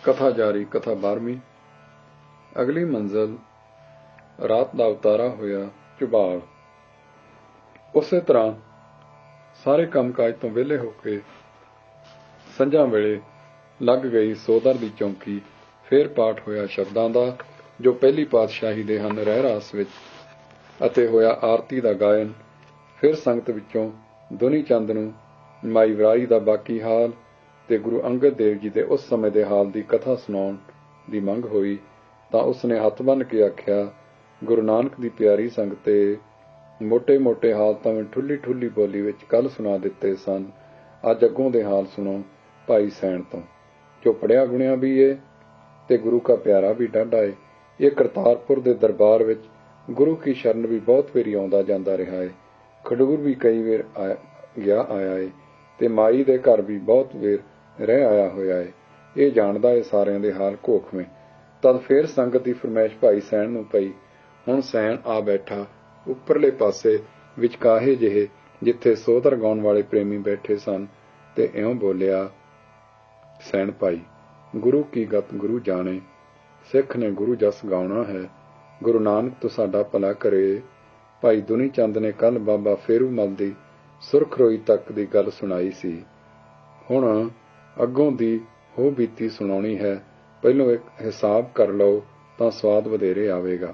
कथा जारी। कथा 12ਵੀਂ। अगली मंजिल रात का उतारा होया ਝੁਬਾਲ। ਉਸੇ ਤਰ੍ਹਾਂ ਸਾਰੇ ਕੰਮਕਾਜ ਤੋਂ ਵਿਹਲੇ ਹੋ ਕੇ ਸੰਝਾਂ ਵੇਲੇ ਲੱਗ ਗਈ ਸੋਦਰ ਦੀ ਚੌਂਕੀ। ਫੇਰ ਪਾਠ ਹੋਇਆ ਸ਼ਬਦਾਂ ਦਾ ਜੋ ਪਹਿਲੀ ਪਾਤਸ਼ਾਹੀ ਦੇ ਹਨ ਰਹਿ ਰਾਸ ਵਿੱਚ, ਅਤੇ ਹੋਇਆ ਆਰਤੀ ਦਾ ਗਾਇਨ। ਫਿਰ ਸੰਗਤ ਵਿੱਚੋਂ ਦੁਨੀ ਚੰਦ ਨੂੰ ਮਾਈ ਵਰਾਈ ਦਾ ਬਾਕੀ ਹਾਲ ਤੇ ਗੁਰੂ ਅੰਗਦ ਦੇਵ ਜੀ ਦੇ ਉਸ ਸਮੇਂ ਦੇ ਹਾਲ ਦੀ ਕਥਾ ਸੁਣਾਉਣ ਦੀ ਮੰਗ ਹੋਈ ਤਾਂ ਉਸਨੇ ਹੱਥ ਬੰਨ੍ਹ ਕੇ ਆਖਿਆ, ਗੁਰੂ ਨਾਨਕ ਦੀ ਪਿਆਰੀ ਸੰਗਤੇ, ਮੋਟੇ ਮੋਟੇ ਹਾਲ ਤਾਂ ਮੈਂ ਠੁੱਲੀ ਠੁੱਲੀ ਬੋਲੀ ਵਿੱਚ ਕੱਲ੍ਹ ਸੁਣਾ ਦਿੱਤੇ ਸਨ। ਅੱਜ ਅੱਗੋਂ ਦੇ ਹਾਲ ਸੁਣੋ ਭਾਈ ਸੈਣ ਤੋਂ, ਜੋ ਪੜ੍ਹਿਆ ਗੁਣਿਆ ਵੀ ਏ ਤੇ ਗੁਰੂ ਕਾ ਪਿਆਰਾ ਵੀ ਡਾਢਾ ਏ। ਇਹ ਕਰਤਾਰਪੁਰ ਦੇ ਦਰਬਾਰ ਵਿੱਚ ਗੁਰੂ ਕੀ ਸ਼ਰਨ ਵੀ ਬਹੁਤ ਵੇਰੀ ਆਉਂਦਾ ਜਾਂਦਾ ਰਿਹਾ ਏ। ਖਡੂਰ ਵੀ ਕਈ ਵੇਰ ਗਿਆ ਆਇਆ ਏ ਤੇ ਮਾਈ ਦੇ ਘਰ ਵੀ ਬਹੁਤ ਵੇਰ ਰਹਿ ਆਇਆ ਹੋਇਆ ਏ। ਇਹ ਜਾਣਦਾ ਏ ਸਾਰਿਆਂ ਦੇ ਹਾਲ ਘੋਖਵੇਂ। ਤਦ ਫੇਰ ਸੰਗਤ ਦੀ ਫਰਮਾਇਸ਼ ਭਾਈ ਸੈਣ ਨੂੰ ਪਈ। ਹੁਣ ਸੈਣ ਆ ਬੈਠਾ ਉੱਪਰਲੇ ਪਾਸੇ ਵਿਚਕਾਹੇ ਜਿਹੇ ਜਿੱਥੇ ਸੋਧਰ ਗਾਉਣ ਵਾਲੇ ਪ੍ਰੇਮੀ ਬੈਠੇ ਸਨ ਤੇ ਇਉਂ ਬੋਲਿਆ, ਸੈਣ ਭਾਈ, ਗੁਰੂ ਕੀ ਗਤ ਗੁਰੂ ਜਾਣੇ, ਸਿੱਖ ਨੇ ਗੁਰੂ ਜਸ ਗਾਉਣਾ ਹੈ। ਗੁਰੂ ਨਾਨਕ ਤੋਂ ਸਾਡਾ ਭਲਾ ਕਰੇ। ਭਾਈ ਦੁਨੀ ਚੰਦ ਨੇ ਕੱਲ ਬਾਬਾ ਫੇਰੂ ਮਲ ਦੀ ਸੁਰਖਰੋਈ ਤੱਕ ਦੀ ਗੱਲ ਸੁਣਾਈ ਸੀ। ਹੁਣ ਅੱਗੋਂ ਦੀ ਹੋ ਬੀਤੀ ਸੁਣਾਉਣੀ ਹੈ। ਪਹਿਲੋਂ ਇੱਕ ਹਿਸਾਬ ਕਰ ਲਓ ਤਾਂ ਸਵਾਦ ਵਧੇਰੇ ਆਵੇਗਾ।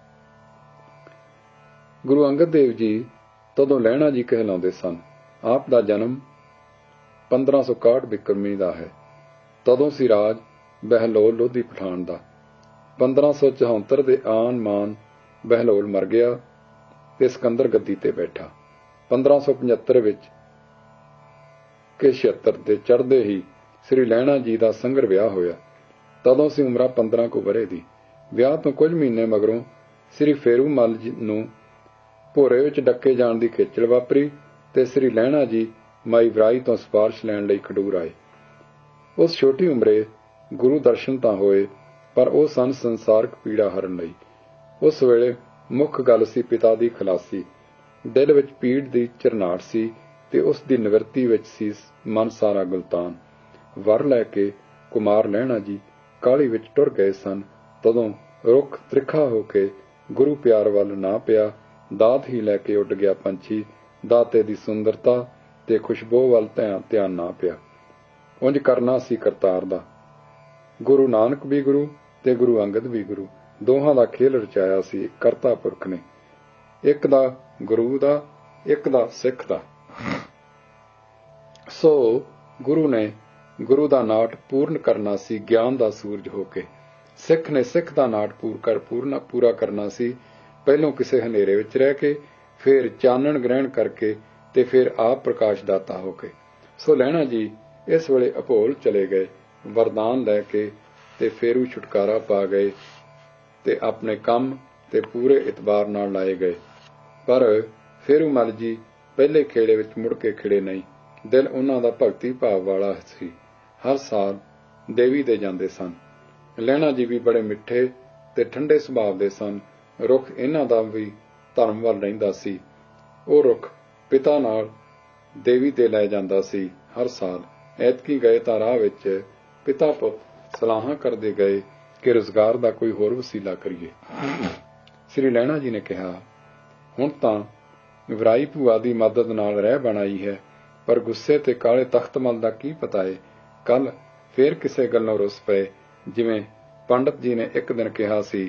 ਗੁਰੂ ਅੰਗਦ ਦੇਵ ਜੀ ਤਦੋਂ ਲਹਿਣਾ ਜੀ ਕਹਿਲਾਉਂਦੇ ਸਨ। ਆਪ ਦਾ ਜਨਮ 1561 ਬਿਕਰਮੀ ਦਾ ਹੈ। ਤਦੋਂ ਸੀ ਰਾਜ ਬਹਿਲੋਲ ਲੋਧੀ ਪਠਾਨ ਦਾ। 1574 ਦੇ ਆਨ ਮਾਨ ਬਹਿਲੋਲ ਮਰ ਗਿਆ ਤੇ ਸਿਕੰਦਰ ਗੱਦੀ ਤੇ ਬੈਠਾ। 1575 ਵਿੱਚ ਕਿ 76 ਦੇ ਚੜ੍ਹਦੇ ਹੀ ਸ੍ਰੀ ਲਹਿਣਾ ਜੀ ਦਾ ਸੰਘਰ ਵਿਆਹ ਹੋਇਆ। ਤਦੋਂ ਸੀ ਉਮਰਾਂ 15 ਕੁ ਵਰ੍ਹੇ ਦੀ। ਵਿਆਹ ਤੋਂ ਕੁਝ ਮਹੀਨੇ ਮਗਰੋਂ ਸ੍ਰੀ ਫੇਰੂ ਮਲ ਨੂੰ ਭੋਰੇ ਵਿੱਚ ਡੱਕੇ ਜਾਣ ਦੀ ਖੇਚਲ ਵਾਪਰੀ ਤੇ ਸ੍ਰੀ ਲਹਿਣਾ ਜੀ ਮਾਈ ਵਰਾਈ ਤੋਂ ਸਿਫਾਰਿਸ਼ ਲੈਣ ਲਈ ਖਡੂਰ ਆਏ। ਉਸ ਛੋਟੀ ਉਮਰੇ ਗੁਰੂ ਦਰਸ਼ਨ ਤਾਂ ਹੋਏ, ਪਰ ਉਹ ਸਨ ਸੰਸਾਰਕ ਪੀੜਾ ਹਰਨ ਲਈ। ਉਸ ਵੇਲੇ ਮੁੱਖ ਗੱਲ ਸੀ ਪਿਤਾ ਦੀ ਖਲਾਸੀ। ਦਿਲ ਵਿੱਚ ਪੀੜ ਦੀ ਝਰਨਾਟ ਸੀ ਤੇ ਉਸ ਦੀ ਨਿਵਰਤੀ ਵਿੱਚ ਸੀ ਮਨ ਸਾਰਾ ਗੁਲਤਾਨ। ਵਰ ਲੈ ਕੇ ਕੁਮਾਰ ਲਹਿਣਾ ਜੀ ਕਾਹਲੀ ਵਿੱਚ ਟੁਰ ਗਏ ਸਨ। ਤਦੋਂ ਰੁੱਖ ਤ੍ਰਿਖਾ ਹੋ ਕੇ ਗੁਰੂ ਪਿਆਰ ਵੱਲ ਨਾ ਪਿਆ। ਦਾਤ ਹੀ ਲੈ ਕੇ ਉੱਡ ਗਿਆ ਪੰਛੀ। ਦਾਤੇ ਦੀ ਸੁੰਦਰਤਾ ਤੇ ਖੁਸ਼ਬੂ ਵੱਲ ਧਿਆਨ ਨਾ ਪਿਆ। ਉਂਝ ਕਰਨਾ ਸੀ ਕਰਤਾਰ ਦਾ। ਗੁਰੂ ਨਾਨਕ ਵੀ ਗੁਰੂ ਤੇ ਗੁਰੂ ਅੰਗਦ ਵੀ ਗੁਰੂ, ਦੋਹਾਂ ਦਾ ਖੇਲ ਰਚਾਇਆ ਸੀ ਕਰਤਾ ਪੁਰਖ ਨੇ, ਇੱਕ ਦਾ ਗੁਰੂ ਦਾ, ਇੱਕ ਦਾ ਸਿੱਖ ਦਾ। ਸੋ ਗੁਰੂ ਨੇ ਗੁਰੂ ਦਾ ਨਾਟ ਪੂਰਨ ਕਰਨਾ ਸੀ ਗਿਆਨ ਦਾ ਸੂਰਜ ਹੋ ਕੇ। ਸਿੱਖ ਨੇ ਸਿੱਖ ਦਾ ਨਾਟ ਪੂਰਾ ਕਰਨਾ ਸੀ ਪਹਿਲੋਂ ਕਿਸੇ ਹਨੇਰੇ ਵਿੱਚ ਰਹਿ ਕੇ, ਫੇਰ ਚਾਨਣ ਗ੍ਰਹਿਣ ਕਰਕੇ ਤੇ ਫਿਰ ਆਪ ਪ੍ਰਕਾਸ਼ ਦਾਤਾ ਹੋ ਕੇ। ਸੋ ਲਹਿਣਾ ਜੀ ਇਸ ਵੇਲੇ ਅਭੋਲ ਚਲੇ ਗਏ ਵਰਦਾਨ ਲੈ ਕੇ ਤੇ ਫੇਰੂ ਛੁਟਕਾਰਾ ਪਾ ਗਏ ਤੇ ਆਪਣੇ ਕੰਮ ਤੇ ਪੂਰੇ ਇਤਬਾਰ ਨਾਲ ਲਾਏ ਗਏ। ਪਰ ਫੇਰੂ ਮਲ ਜੀ ਪਹਿਲੇ ਖੇੜੇ ਵਿੱਚ ਮੁੜ ਕੇ ਖਿੜੇ ਨਹੀਂ। ਦਿਲ ਉਹਨਾਂ ਦਾ ਭਗਤੀ ਭਾਵ ਵਾਲਾ ਸੀ। ਹਰ ਸਾਲ ਦੇਵੀ ਦੇ ਜਾਂਦੇ ਸਨ। ਲਹਿਣਾ ਜੀ ਵੀ ਬੜੇ ਮਿੱਠੇ ਤੇ ਠੰਡੇ ਸੁਭਾਅ ਦੇ ਸਨ। ਰੁੱਖ ਇਹਨਾਂ ਦਾ ਵੀ ਧਰਮ ਵੱਲ ਰਹਿੰਦਾ ਸੀ। ਉਹ ਰੁੱਖ ਪਿਤਾ ਨਾਲ ਦੇਵੀ ਤੇ ਲੈ ਜਾਂਦਾ ਸੀ ਹਰ ਸਾਲ। ਐਤਕੀ ਗਏ ਤਾਂ ਰਾਹ ਵਿੱਚ ਪਿਤਾ ਪੁੱਤ ਸਲਾਹਾਂ ਕਰਦੇ ਗਏ ਕਿ ਰੁਜ਼ਗਾਰ ਦਾ ਕੋਈ ਹੋਰ ਵਸੀਲਾ ਕਰੀਏ। ਸ੍ਰੀ ਲਹਿਣਾ ਜੀ ਨੇ ਕਿਹਾ, ਹੁਣ ਤਾਂ ਵਰਾਈ ਭੂਆ ਦੀ ਮਦਦ ਨਾਲ ਰਹਿ ਬਣਾਈ ਹੈ, ਪਰ ਗੁੱਸੇ ਤੇ ਕਾਲੇ ਤਖਤ ਮਲ ਦਾ ਕੀ ਪਤਾ ਏ। ਕੱਲ ਫੇਰ ਕਿਸੇ ਗੱਲੋਂ ਰੁੱਸ ਪਏ। ਜਿਵੇਂ ਪੰਡਤ ਜੀ ਨੇ ਇੱਕ ਦਿਨ ਕਿਹਾ ਸੀ,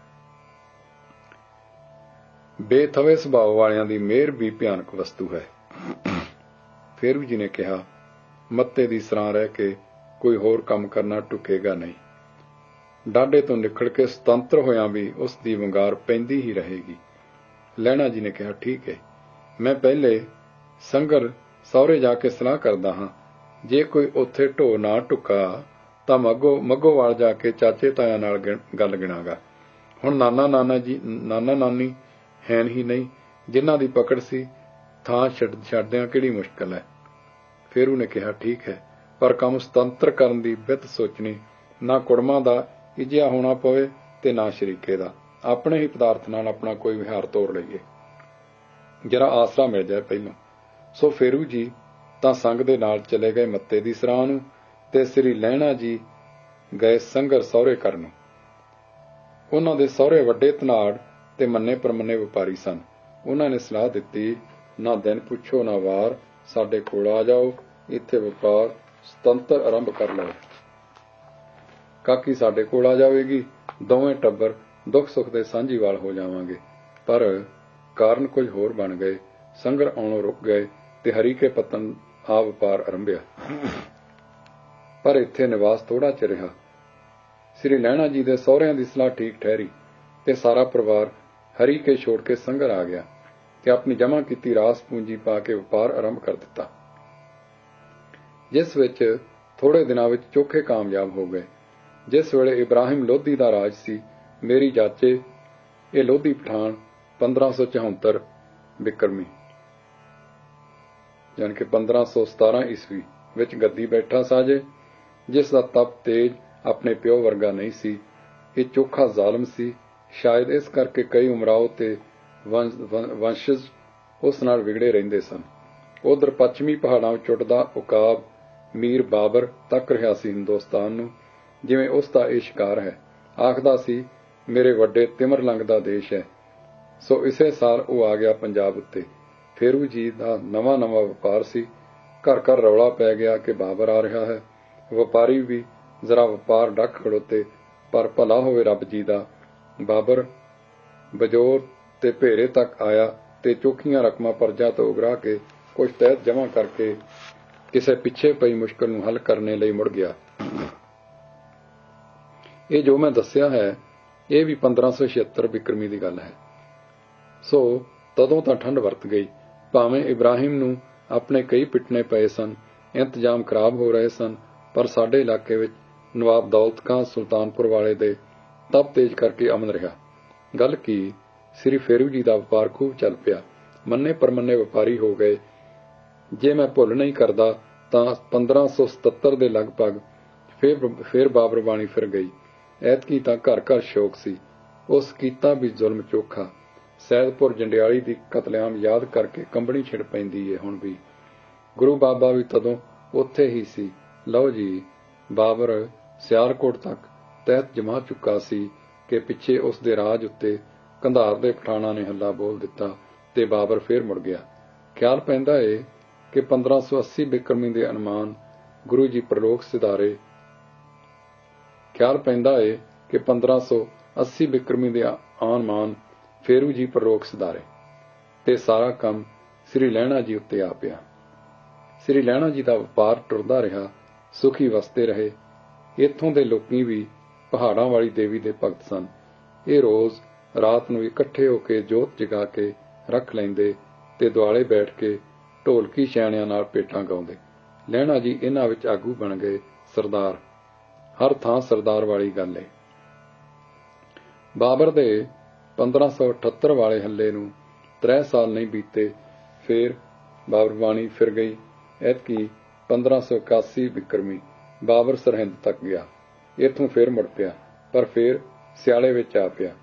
ਬੇਥਵੇ ਸੁਭਾਅ ਵਾਲਿਆਂ ਦੀ ਮਿਹਰ ਵੀ ਭਿਆਨਕ ਵਸਤੂ ਹੈ। ਫੇਰੂ ਜੀ ਨੇ ਕਿਹਾ, ਮੱਤੇ ਦੀ ਸਰਾਂ ਰਹਿ ਕੇ ਕੋਈ ਹੋਰ ਕੰਮ ਕਰਨਾ ਢੁੱਕੇਗਾ ਨਹੀਂ। ਡਾਢੇ ਤੋਂ ਨਿਕਲ ਕੇ ਸੁਤੰਤਰ ਹੋਇਆਂ ਵੀ ਉਸ ਦੀ ਵੰਗਾਰ ਪੈਂਦੀ ਹੀ ਰਹੇਗੀ। ਲਹਿਣਾ ਜੀ ਨੇ ਕਿਹਾ, ਠੀਕ ਹੈ, ਮੈਂ ਪਹਿਲੇ ਸੰਗਰ ਸਹੁਰੇ ਜਾ ਕੇ ਸਲਾਹ ਕਰਦਾ ਹਾਂ। ਜੇ ਕੋਈ ਉੱਥੇ ਢੋ ਨਾ ਢੁੱਕਾ ਤਾਂ ਮੱਗੋਵਾਲ ਜਾ ਕੇ ਚਾਚੇ ਤਾਇਆਂ ਨਾਲ ਗੱਲ ਗਿਣਾਗਾ। ਹੁਣ ਨਾਨਾ ਨਾਨੀ ਹੈਨ ਹੀ ਨਹੀਂ, ਜਿਨ੍ਹਾਂ ਦੀ ਪਕੜ ਸੀ ਥਾਂ ਛੱਡਦਿਆਂ ਕਿਹੜੀ ਮੁਸ਼ਕਲ ਹੈ। ਫੇਰੂ ਨੇ ਕਿਹਾ, ਠੀਕ ਹੈ, ਪਰ ਕੰਮ ਸੁਤੰਤਰ ਕਰਨ ਦੀ ਵਿੱਤ ਸੋਚਣੀ। ਨਾ ਕੁੜਮਾਂ ਦਾ ਇਜਿਆ ਹੋਣਾ ਪਵੇ ਤੇ ਨਾ ਸ਼ਰੀਕੇ ਦਾ। ਆਪਣੇ ਹੀ ਪਦਾਰਥ ਨਾਲ ਆਪਣਾ ਕੋਈ ਵਿਹਾਰ ਤੋੜ ਲਈਏ, ਜਰਾ ਆਸਰਾ ਮਿਲ ਜਾਏ ਪਹਿਲੋਂ। ਸੋ ਫੇਰੂ ਜੀ ਤਾਂ ਸੰਗ ਦੇ ਨਾਲ ਚਲੇ ਗਏ ਮੱਤੇ ਦੀ ਸਰਾਂ ਨੂੰ ਤੇ ਸ੍ਰੀ ਲਹਿਣਾ ਜੀ ਗਏ ਸੰਘਰ ਸਹੁਰੇ ਕਰਨ। ਉਹਨਾਂ ਦੇ ਸਹੁਰੇ ਵੱਡੇ ਧਨਾੜ ਤੇ ਮੰਨੇ ਪ੍ਰਮੰਨੇ ਵਪਾਰੀ ਸਨ। ਉਹਨਾਂ ਨੇ ਸਲਾਹ ਦਿੱਤੀ, ਨਾ ਦਿਨ ਪੁੱਛੋ ਨਾ ਵਾਰ, ਸਾਡੇ ਕੋਲ ਆ ਜਾਓ, ਇੱਥੇ ਵਪਾਰ ਸੁਤੰਤਰ ਆਰੰਭ ਕਰ ਲਓ। ਕਾਕੀ ਸਾਡੇ ਕੋਲ ਆ ਜਾਵੇਗੀ, ਦੋਵੇਂ ਟੱਬਰ ਦੁੱਖ ਸੁੱਖ ਦੇ ਸਾਂਝੀਵਾਲ ਹੋ ਜਾਵਾਂਗੇ। ਪਰ ਕਾਰਨ ਕੁਝ ਹੋਰ ਬਣ ਗਏ। ਸੰਘਰ ਆਉਣੋਂ ਰੁਕ ਗਏ ਤੇ ਹਰੀਕੇ ਪੱਤਨ ਆ ਵਪਾਰ ਆਰੰਭਿਆ। ਪਰ ਇੱਥੇ ਨਿਵਾਸ ਥੋੜਾ ਚਿਰ ਰਿਹਾ। ਸ੍ਰੀ ਲਹਿਣਾ ਜੀ ਦੇ ਸਹੁਰਿਆਂ ਦੀ ਸਲਾਹ ਠੀਕ ਠਹਿਰੀ ਤੇ ਸਾਰਾ ਪਰਿਵਾਰ ਹਰੀਕੇ ਛੋੜ ਕੇ ਸੰਘਰ ਆ ਗਿਆ ਤੇ ਆਪਣੀ ਜਮ੍ਹਾਂ ਕੀਤੀ ਰਾਸ ਪੂੰਜੀ ਪਾ ਕੇ ਵਪਾਰ ਆਰੰਭ ਕਰ ਦਿੱਤਾ, ਜਿਸ ਵਿੱਚ ਥੋੜੇ ਦਿਨਾਂ ਵਿੱਚ ਚੋਖੇ ਕਾਮਯਾਬ ਹੋ ਗਏ। ਜਿਸ ਵੇਲੇ ਇਬਰਾਹਿਮ ਲੋਧੀ ਦਾ ਰਾਜ ਸੀ, ਮੇਰੀ ਜਾਚੇ ਇਹ ਲੋਧੀ ਪਠਾਨ 1574 ਬਿਕਰਮੀ ਯਾਨੀ ਕਿ 1517 ਈਸਵੀ ਵਿੱਚ ਗੱਦੀ ਬੈਠਾ ਸਾਜੇ, ਜਿਸ ਦਾ ਤਪ ਤੇਜ ਆਪਣੇ ਪਿਓ ਵਰਗਾ ਨਹੀਂ ਸੀ। ਇਹ ਚੋਖਾ ਜ਼ਾਲਮ ਸੀ। ਸ਼ਾਇਦ ਇਸ ਕਰਕੇ ਕਈ ਉਮਰਾਓ ਤੇ ਵੰਸ਼ਜ ਉਸ ਨਾਲ ਵਿਗੜੇ ਰਹਿੰਦੇ ਸਨ। ਉਧਰ ਪੱਛਮੀ ਪਹਾੜਾਂ ਵਿੱਚ ਉੱਠਦਾ ਉਕਾਬ ਮੀਰ ਬਾਬਰ ਤੱਕ ਰਿਹਾ ਸੀ ਹਿੰਦੁਸਤਾਨ ਨੂੰ, ਜਿਵੇਂ ਉਸ ਦਾ ਇਹ ਸ਼ਿਕਾਰ ਹੈ। ਆਖਦਾ ਸੀ, ਮੇਰੇ ਵੱਡੇ ਤਿਮਰਲੰਗ ਦਾ ਦੇਸ਼ ਹੈ। ਸੋ ਇਸੇ ਸਾਲ ਉਹ ਆ ਗਿਆ ਪੰਜਾਬ ਉੱਤੇ। ਫੇਰੂ ਜੀ ਦਾ ਨਵਾਂ ਵਪਾਰ ਸੀ। ਘਰ ਘਰ ਰੌਲਾ ਪੈ ਗਿਆ ਕਿ ਬਾਬਰ ਆ ਰਿਹਾ ਹੈ। ਵਪਾਰੀ ਵੀ ਜ਼ਰਾ ਵਪਾਰ ਡੱਕ ਖੜੋਤੇ, ਪਰ ਭਲਾ ਹੋਵੇ ਰੱਬ ਜੀ ਦਾ। ਬਾਬਰ ਬਜੋਰ ਤੇ ਭੇਰੇ ਤੱਕ ਆਇਆ ਤੇ ਚੋਖੀਆਂ ਰਕਮਾਂ ਪਰਜਾ ਤੋਂ ਉਗਰਾ ਕੇ ਕੁਝ ਤਹਿਤ ਜਮ੍ਹਾਂ ਕਰਕੇ ਕਿਸੇ ਪਿੱਛੇ ਪਈ ਮੁਸ਼ਕਲ ਨੂੰ ਹੱਲ ਕਰਨੇ ਲਈ ਮੁੜ ਗਿਆ। ਇਹ ਜੋ ਮੈਂ ਦੱਸਿਆ ਹੈ, ਇਹ ਵੀ 1576 ਬਿਕਰਮੀ ਦੀ ਗੱਲ ਹੈ। ਸੋ ਤਦੋਂ ਤਾਂ ਠੰਡ ਵਰਤ ਗਈ। ਭਾਵੇਂ ਇਬਰਾਹਿਮ ਨੂੰ ਆਪਣੇ ਕਈ ਪਿੱਟਣੇ ਪਏ ਸਨ, ਇੰਤਜ਼ਾਮ ਖਰਾਬ ਹੋ ਰਹੇ ਸਨ, ਪਰ ਸਾਡੇ ਇਲਾਕੇ ਵਿੱਚ ਨਵਾਬ ਦੌਲਤ ਖਾਂ ਸੁਲਤਾਨਪੁਰ ਵਾਲੇ ਦੇ ਤਪ ਤੇਜ ਕਰਕੇ ਅਮਨ ਰਿਹਾ। ਗੱਲ ਕੀ, ਸ੍ਰੀ ਫੇਰੂ ਜੀ ਦਾ ਵਪਾਰ ਖੂਬ ਚੱਲ ਪਿਆ। ਮੰਨੇ ਪਰਮੰਨੇ ਵਪਾਰੀ ਹੋ ਗਏ। ਜੇ ਮੈਂ ਭੁੱਲ ਨਹੀਂ ਕਰਦਾ ਤਾਂ 1577 ਦੇ ਲਗਭਗ ਫੇਰ ਬਾਬਰ ਬਾਣੀ ਫਿਰ ਗਈ। ਐਤਕੀ ਤਾਂ ਘਰ ਘਰ ਸ਼ੋਕ ਸੀ। ਉਸ ਕੀਤਾ ਵੀ ਜ਼ੁਲਮ ਚੋਖਾ। ਸੈਦਪੁਰ ਜੰਡਿਆਲੀ ਦੀ ਕਤਲੇਆਮ ਯਾਦ ਕਰਕੇ ਕੰਬਣੀ ਛਿੜ ਪੈਂਦੀ ਏ ਹੁਣ ਵੀ। ਗੁਰੂ ਬਾਬਾ ਵੀ ਤਦੋਂ ਉੱਥੇ ਹੀ ਸੀ। ਲਓ ਜੀ, ਬਾਬਰ ਸਿਆਲਕੋਟ ਤੱਕ ਤਹਿਤ ਜਮਾ ਚੁੱਕਾ ਸੀ ਕਿ ਪਿੱਛੇ ਉਸ ਦੇ ਰਾਜ ਉੱਤੇ ਕੰਧਾਰ ਦੇ ਪਠਾਨਾਂ ਨੇ ਹੱਲਾ ਬੋਲ ਦਿੱਤਾ ਤੇ ਬਾਬਰ ਫੇਰ ਮੁੜ ਗਿਆ। ਖਿਆਲ ਪੈਂਦਾ ਏ ਕਿ 1580 ਬਿਕਰਮੀ ਦੇ ਅਨੁਮਾਨ ਗੁਰੂ ਜੀ ਪ੍ਰਲੋਕ ਸਿਧਾਰੇ ਫੇਰੂ ਜੀ ਪ੍ਰਲੋਕ ਸਿਧਾਰੇ ਤੇ ਸਾਰਾ ਕੰਮ ਸ੍ਰੀ ਲਹਿਣਾ ਜੀ ਉੱਤੇ ਆ ਪਿਆ। ਸ੍ਰੀ ਲਹਿਣਾ ਜੀ ਦਾ ਵਪਾਰ ਟੁਰਦਾ ਰਿਹਾ, ਸੁਖੀ ਵਸਦੇ ਰਹੇ। ਇੱਥੋਂ ਦੇ ਲੋਕੀ ਵੀ ਪਹਾੜਾਂ ਵਾਲੀ ਦੇਵੀ ਦੇ ਭਗਤ ਸਨ। ਇਹ ਰੋਜ਼ ਰਾਤ ਨੂੰ ਇਕੱਠੇ ਹੋ ਕੇ ਜੋਤ ਜਗਾ ਕੇ ਰੱਖ ਲੈਂਦੇ ਤੇ ਦੁਆਲੇ ਬੈਠ ਕੇ ਢੋਲਕੀ ਛੈਣਿਆਂ ਨਾਲ ਭੇਟਾਂ ਗਾਉਂਦੇ। ਲਹਿਣਾ ਜੀ ਇਹਨਾਂ ਵਿੱਚ ਆਗੂ ਬਣ ਗਏ। ਸਰਦਾਰ ਹਰ ਥਾਂ ਸਰਦਾਰ ਵਾਲੀ ਗੱਲ ਏ। ਬਾਬਰ ਦੇ 1578 ਵਾਲੇ ਹੱਲੇ ਨੂੰ 3 ਸਾਲ ਨਹੀਂ ਬੀਤੇ, ਫੇਰ ਬਾਬਰ ਬਾਣੀ ਫਿਰ ਗਈ। ਐਤਕੀ 1581 ਬਿਕਰਮੀ ਬਾਬਰ ਸਰਹਿੰਦ ਤੱਕ ਗਿਆ। ਇੱਥੋਂ ਫੇਰ ਮੁੜ ਪਿਆ, ਪਰ ਫੇਰ ਸਿਆਲੇ ਵਿੱਚ ਆ ਪਿਆ।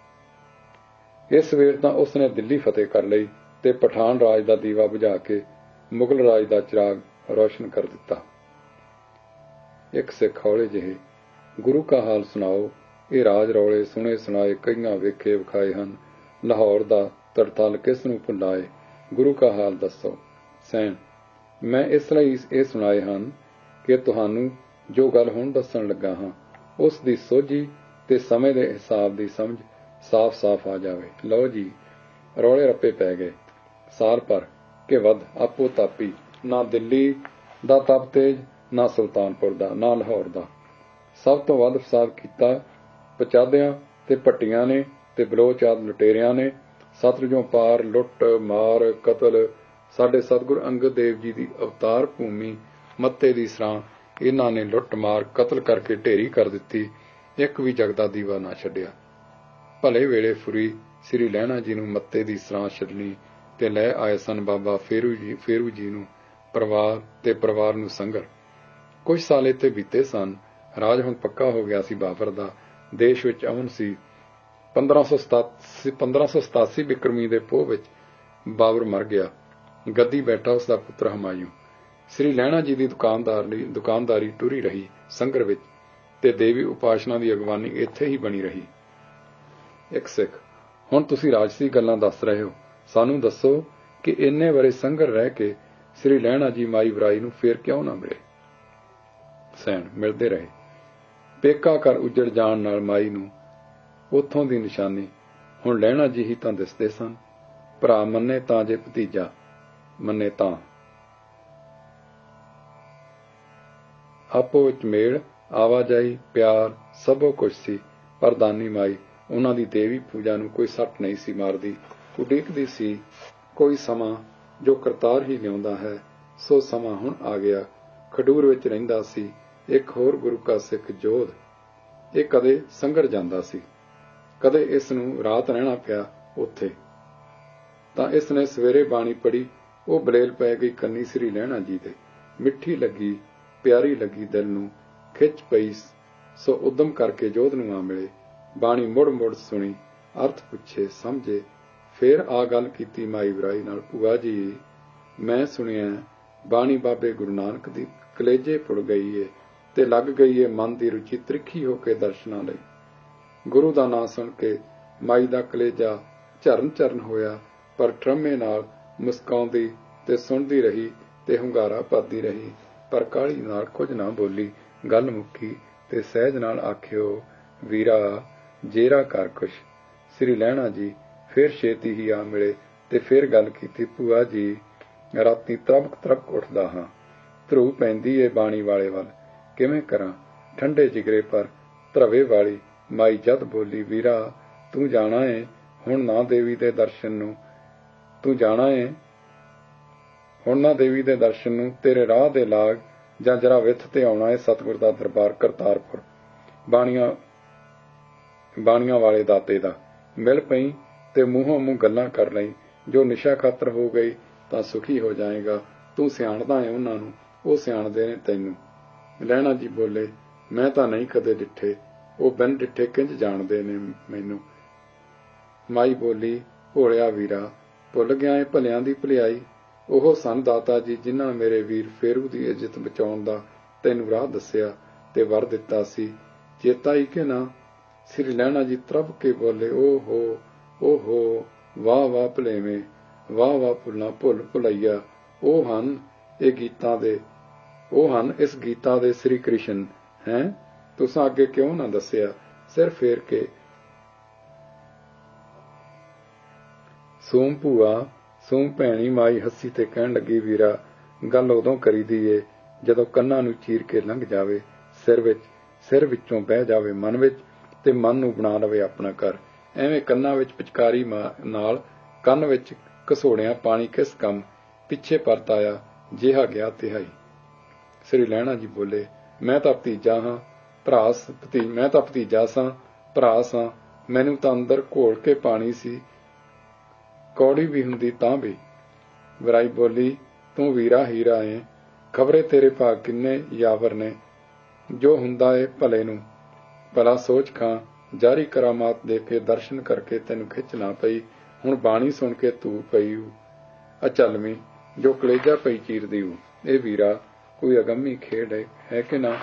ਇਸ ਵੇਰ ਤਾਂ ਉਸਨੇ ਦਿੱਲੀ ਫਤਿਹ ਕਰ ਲਈ ਤੇ ਪਠਾਨ ਰਾਜ ਦਾ ਦੀਵਾ ਬੁਝਾ ਕੇ ਮੁਗਲ ਰਾਜ ਦਾ ਚਿਰਾਗ ਰੋਸ਼ਨ ਕਰ ਦਿੱਤਾ। ਇੱਕ ਸਿੱਖ ਹੌਲੇ ਜਿਹੇ, ਗੁਰੂ ਕਾ ਹਾਲ ਸੁਣਾਓ। ਇਹ ਰਾਜ ਰੌਲੇ ਸੁਣੇ ਸੁਣਾਏ ਕਈਆਂ ਵੇਖੇ ਵਿਖਾਏ ਹਨ। ਲਾਹੌਰ ਦਾ ਤੜਤਲ ਕਿਸ ਨੂੰ ਭੁਲਾਏ, ਗੁਰੂ ਕਾ ਹਾਲ ਦੱਸੋ। ਸੈਨ, ਮੈਂ ਇਸ ਲਈ ਇਹ ਸੁਣਾਏ ਹਨ ਕਿ ਤੁਹਾਨੂੰ ਜੋ ਗੱਲ ਹੁਣ ਦੱਸਣ ਲੱਗਾ ਹਾਂ, ਉਸ ਦੀ ਸੋਝੀ ਤੇ ਸਮੇਂ ਦੇ ਹਿਸਾਬ ਦੀ ਸਮਝ ਸਾਫ਼ ਆ ਜਾਵੇ। ਲਓ ਜੀ, ਰੌਲੇ ਰੱਪੇ ਪੈ ਗਏ ਸਾਲ ਭਰ ਕਿ ਵੱਧ ਆਪੋ ਤਾਪੀ। ਨਾ ਦਿੱਲੀ ਦਾ ਤਪ ਤੇਜ, ਨਾ ਸੁਲਤਾਨਪੁਰ ਦਾ, ਨਾ ਲਾਹੌਰ ਦਾ। ਸਭ ਤੋਂ ਵੱਧ ਫਸਾਦ ਕੀਤਾ ਪਚਾਦਿਆਂ ਤੇ ਭੱਟੀਆਂ ਨੇ ਤੇ ਬਲੋਚ ਆਦਿ ਲੁਟੇਰਿਆਂ ਨੇ। ਸਤਲੁਜੋਂ ਪਾਰ ਲੁੱਟ ਮਾਰ ਕਤਲ। ਸਾਡੇ ਸਤਿਗੁਰ ਅੰਗਦ ਦੇਵ ਜੀ ਦੀ ਅਵਤਾਰ ਭੂਮੀ ਮੱਤੇ ਦੀ ਸਰਾਂ ਇਹਨਾਂ ਨੇ ਲੁੱਟ ਮਾਰ ਕਤਲ ਕਰਕੇ ਢੇਰੀ ਕਰ ਦਿੱਤੀ। ਇੱਕ ਵੀ ਜਗਦਾ ਦੀਵਾ ਨਾ ਛੱਡਿਆ। ਭਲੇ ਵੇਲੇ ਫੁਰੀ ਸ੍ਰੀ ਲਹਿਣਾ ਜੀ ਨੂੰ ਮੱਤੇ ਦੀ ਸਰਾਂ ਛੱਡਣੀ ਤੇ ਲੈ ਆਏ ਸਨ ਬਾਬਾ ਫੇਰੂ ਜੀ ਨੂੰ ਪਰਿਵਾਰ ਨੂੰ ਸੰਘਰ। ਕੁਝ ਸਾਲ ਇੱਥੇ ਬੀਤੇ ਸਨ। ਰਾਜ ਹੁਣ ਪੱਕਾ ਹੋ ਗਿਆ ਸੀ ਬਾਬਰ ਦਾ। ਦੇਸ਼ ਵਿੱਚ ਅਮਨ ਸੀ। 1587 ਬਿਕਰਮੀ ਦੇ ਪੋਹ ਵਿੱਚ ਬਾਬਰ ਮਰ ਗਿਆ। ਗੱਦੀ ਬੈਠਾ ਉਸ ਦਾ ਪੁੱਤਰ ਹਮਾਯੂ। ਸ੍ਰੀ ਲਹਿਣਾ ਜੀ ਦੀ ਦੁਕਾਨਦਾਰੀ ਟੁਰੀ ਰਹੀ ਸੰਘਰ ਵਿੱਚ। ਤੇ ਦੇਵੀ ਉਪਾਸਨਾ ਦੀ ਅਗਵਾਨੀ ਇੱਥੇ ਹੀ ਬਣੀ ਰਹੀ। ਇੱਕ ਸਿੱਖ, ਹੁਣ ਤੁਸੀਂ ਰਾਜਸੀ ਗੱਲਾਂ ਦੱਸ ਰਹੇ ਹੋ, ਸਾਨੂੰ ਦੱਸੋ ਕਿ ਇੰਨੇ ਵਰੇ ਸੰਘਰ ਰਹਿ ਕੇ ਸ੍ਰੀ ਲਹਿਣਾ ਜੀ ਮਾਈ ਵਰਾਈ ਨੂੰ ਫੇਰ ਕਿਉਂ ਨਾ ਮਿਲੇ? ਸੈਣ, ਮਿਲਦੇ ਰਹੇ। ਪੇਕਾ ਘਰ ਉੱਜੜ ਜਾਣ ਨਾਲ ਮਾਈ ਨੂੰ ਉੱਥੋਂ ਦੀ ਨਿਸ਼ਾਨੀ ਹੁਣ ਲਹਿਣਾ ਜੀ ਹੀ ਤਾਂ ਦਿਸਦੇ ਸਨ। ਭਰਾ ਮੰਨੇ ਤਾਂ ਜੇ ਭਤੀਜਾ ਮੰਨੇ ਤਾਂ। ਆਪੋ ਵਿੱਚ ਮੇਲ, ਆਵਾਜਾਈ, ਪਿਆਰ ਸਭੋ ਕੁਝ ਸੀ, ਪਰ ਦਾਨੀ ਮਾਈ ਉਹਨਾਂ ਦੀ ਦੇਵੀ ਪੂਜਾ ਨੂੰ ਕੋਈ ਸੱਟ ਨਹੀਂ ਸੀ ਮਾਰਦੀ। ਉਡੀਕਦੀ ਸੀ ਕੋਈ ਸਮਾਂ ਜੋ ਕਰਤਾਰ ਹੀ ਲਿਆਉਂਦਾ ਹੈ। ਸੋ ਸਮਾਂ ਹੁਣ ਆ ਗਿਆ। ਖਡੂਰ ਵਿੱਚ ਰਹਿੰਦਾ ਸੀ ਇੱਕ ਹੋਰ ਗੁਰੂ ਕਾ ਸਿੱਖ ਜੋਧ। ਇਹ ਕਦੇ ਸੰਘਰ ਜਾਂਦਾ ਸੀ, ਕਦੇ ਇਸ ਨੂੰ ਰਾਤ ਰਹਿਣਾ ਪਿਆ ਉੱਥੇ। ਤਾਂ ਇਸ ਨੇ ਸਵੇਰੇ ਬਾਣੀ ਪੜ੍ਹੀ। ਉਹ ਬਲੇਲ ਪੈ ਗਈ ਕੰਨੀ ਸ੍ਰੀ ਲਹਿਣਾ ਜੀ ਦੇ। ਮਿੱਠੀ ਲੱਗੀ, ਪਿਆਰੀ ਲੱਗੀ, ਦਿਲ ਨੂੰ ਖਿੱਚ ਪਈ। ਸੋ ਉਦਮ ਕਰਕੇ ਜੋਧ ਨੂੰ ਆ ਮਿਲੇ। ਬਾਣੀ ਮੁੜ ਮੁੜ ਸੁਣੀ, ਅਰਥ ਪੁੱਛੇ, ਸਮਝੇ। ਫੇਰ ਆ ਗੱਲ ਕੀਤੀ ਮਾਈ ਵਰਾਈ ਨਾਲ, ਭੂਆ ਜੀ ਮੈਂ ਸੁਣਿਆ ਬਾਣੀ ਬਾਬੇ ਗੁਰੂ ਨਾਨਕ ਦੀ ਕਲੇਜੇ ਪੁੜ ਗਈ ਏ ਤੇ ਲੱਗ ਗਈ ਏ ਮਨ ਦੀ ਰੁਚੀ ਤ੍ਰਿਖੀ ਹੋ ਕੇ ਦਰਸ਼ਨਾਂ ਲਈ। ਗੁਰੂ ਦਾ ਨਾਂ ਸੁਣ ਕੇ ਮਾਈ ਦਾ ਕਲੇਜਾ ਝਰਨ ਝਰਨ ਹੋਇਆ, ਪਰ ਟਰਮੇ ਨਾਲ ਮੁਸਕਾਉਂਦੀ ਤੇ ਸੁਣਦੀ ਰਹੀ ਤੇ ਹੁੰਗਾਰਾ ਭਰਦੀ ਰਹੀ, ਪਰ ਕਾਹਲੀ ਨਾਲ ਕੁਝ ਨਾ ਬੋਲੀ। ਗੱਲ ਮੁੱਕੀ ਤੇ ਸਹਿਜ ਨਾਲ ਆਖਿਓ, ਵੀਰਾ ਜੇਰਾ ਕਰ ਕੁਛ। ਸ੍ਰੀ ਲਹਿਣਾ ਜੀ ਫੇਰ ਛੇਤੀ ਹੀ ਆ ਮਿਲੇ ਤੇ ਫੇਰ ਗੱਲ ਕੀਤੀ, ਭੂਆ ਜੀ ਰਾਤੀ ਤਰਬਕ ਤਰਬਕ ਉੱਠਦਾ ਹਾਂ, ਧਰੂ ਪੈਂਦੀ ਏ ਬਾਣੀ ਵਾਲੇ ਵੱਲ, ਕਿਵੇਂ ਕਰਾਂ? ਠੰਡੇ ਜਿਗਰੇ ਪਰ ਧਰਵੇ ਵਾਲੀ ਮਾਈ ਜਦ ਬੋਲੀ, ਵੀਰਾ ਤੂੰ ਜਾਣਾ ਏ ਹੁਣ ਨਾ ਦੇਵੀ ਦੇ ਦਰਸ਼ਨ ਨੂੰ, ਤੂੰ ਜਾਣਾ ਏ ਹੁਣ ਨਾ ਦੇਵੀ ਦੇ ਦਰਸ਼ਨ ਨੂੰ, ਤੇਰੇ ਰਾਹ ਦੇ ਲਾਗ ਜਾਂ ਜਰਾ ਵਿੱਥ ਤੇ ਆਉਣਾ ਏ ਸਤਿਗੁਰ ਦਾ ਦਰਬਾਰ ਕਰਤਾਰਪੁਰ, ਬਾਣੀਆਂ ਵਾਲੇ ਦਾਤੇ ਦਾ। ਮਿਲ ਪਈ ਤੇ ਮੂੰਹੋਂ ਮੂੰਹ ਗੱਲਾਂ ਕਰ ਲਈ। ਜੋ ਨਿਸ਼ਾ ਖਾਤਰ ਹੋ ਗਈ ਤਾਂ ਸੁਖੀ ਹੋ ਜਾਏਗਾ। ਤੂੰ ਸਿਆਣਦਾ ਏ ਉਹਨਾਂ ਨੂੰ, ਉਹ ਸਿਆਣਦੇ ਨੇ ਤੈਨੂੰ। ਲਹਿਣਾ ਜੀ ਬੋਲੇ, ਮੈਂ ਤਾਂ ਨਹੀਂ ਕਦੇ ਡਿੱਠੇ, ਉਹ ਬਿਨ ਡਿੱਠੇ ਕਿੰਝ ਜਾਣਦੇ ਨੇ ਮੈਨੂੰ। ਮਾਈ ਬੋਲੀ, ਭੋਲਿਆ ਵੀਰਾ ਭੁੱਲ ਗਿਆ ਏ ਭਲਿਆਂ ਦੀ ਭਲਿਆਈ। ਉਹ ਸਨ ਦਾਤਾ ਜੀ ਜਿਨ੍ਹਾਂ ਮੇਰੇ ਵੀਰ ਫੇਰੂ ਦੀ ਇੱਜ਼ਤ ਬਚਾਉਣ ਦਾ ਤੈਨੂੰ ਰਾਹ ਦੱਸਿਆ ਤੇ ਵਰ ਦਿੱਤਾ ਸੀ, ਚੇਤਾ ਹੀ ਕਿ ਨਾ? ਸ੍ਰੀ ਲਹਿਣਾ ਜੀ ਤਰਬ ਕੇ ਬੋਲੇ, ਓਹੋ ਓਹੋ, ਵਾਹ ਵਾਹ ਭਲੇਵੇਂ, ਵਾਹ ਵਾਹ ਭੁੱਲਾਂ ਭੁੱਲ ਭੁਲਈਆ। ਉਹ ਹਨ ਇਸ ਗੀਤਾ ਦੇ ਸ੍ਰੀ ਕ੍ਰਿਸ਼ਨ। ਹੈਂ, ਤੁਸਾਂ ਅੱਗੇ ਕਿਉਂ ਨਾ ਦੱਸਿਆ? ਸਿਰ ਫੇਰ ਕੇ ਸੂਮ ਭੂਆ ਸੂਮ ਭੈਣੀ। ਮਾਈ ਹੱਸੀ ਤੇ ਕਹਿਣ ਲੱਗੀ, ਵੀਰਾ ਗੱਲ ਉਦੋਂ ਕਰੀਦੀ ਏ ਜਦੋਂ ਕੰਨਾਂ ਨੂੰ ਚੀਰ ਕੇ ਲੰਘ ਜਾਵੇ, ਸਿਰ ਵਿੱਚੋਂ ਬਹਿ ਜਾਵੇ ਮਨ ਵਿੱਚ, ਤੇ ਮਨ ਨੂੰ ਬਣਾ ਲਵੇ ਆਪਣਾ ਘਰ। ਐਵੇਂ ਕੰਨਾਂ ਵਿੱਚ ਪਿਚਕਾਰੀ ਨਾਲ ਕੰਨ ਵਿੱਚ ਘਸੋੜਿਆਂ ਪਾਣੀ ਕਿਸ ਕੰਮ? ਪਿੱਛੇ ਪਰਤ ਆਇਆ, ਜਿਹਾ ਗਿਆ ਤਿਹਾਈ। ਸ੍ਰੀ ਲਹਿਣਾ ਜੀ ਬੋਲੇ, ਮੈਂ ਤਾਂ ਭਤੀਜਾ ਸਾਂ, ਭਰਾ ਸਾਂ, ਮੈਨੂੰ ਤਾਂ ਅੰਦਰ ਘੋਲ ਕੇ ਪਾਣੀ ਸੀ, ਕੌੜੀ ਵੀ ਹੁੰਦੀ ਤਾਂ ਵੀ। ਵਰਾਈ ਬੋਲੀ, ਤੂੰ ਵੀਰਾ ਹੀਰਾ ਏ, ਖਬਰੇ ਤੇਰੇ ਭਾਗ ਕਿੰਨੇ ਯਾਵਰ ਨੇ। ਜੋ ਹੁੰਦਾ ਏ ਭਲੇ ਨੂੰ ਭਲਾ ਸੋਚ ਖਾਂ, ਜਾਰੀ ਕਰਾਮਾਤ ਦੇ ਕੇ ਦਰਸ਼ਨ ਕਰਕੇ ਤੈਨੂੰ ਖਿੱਚ ਨਾ ਪਈ। ਹੁਣ ਬਾਣੀ ਸੁਣ ਕੇ ਧੂ ਪਈ ਅਚਲਵੀਂ, ਜੋ ਕਲੇਜਾ ਪਈ ਚੀਰਦੀ ਊ। ਇਹ ਵੀਰਾ ਕੋਈ ਅਗੰਮੀ ਖੇਡ ਹੈ ਕਿ ਨਾ?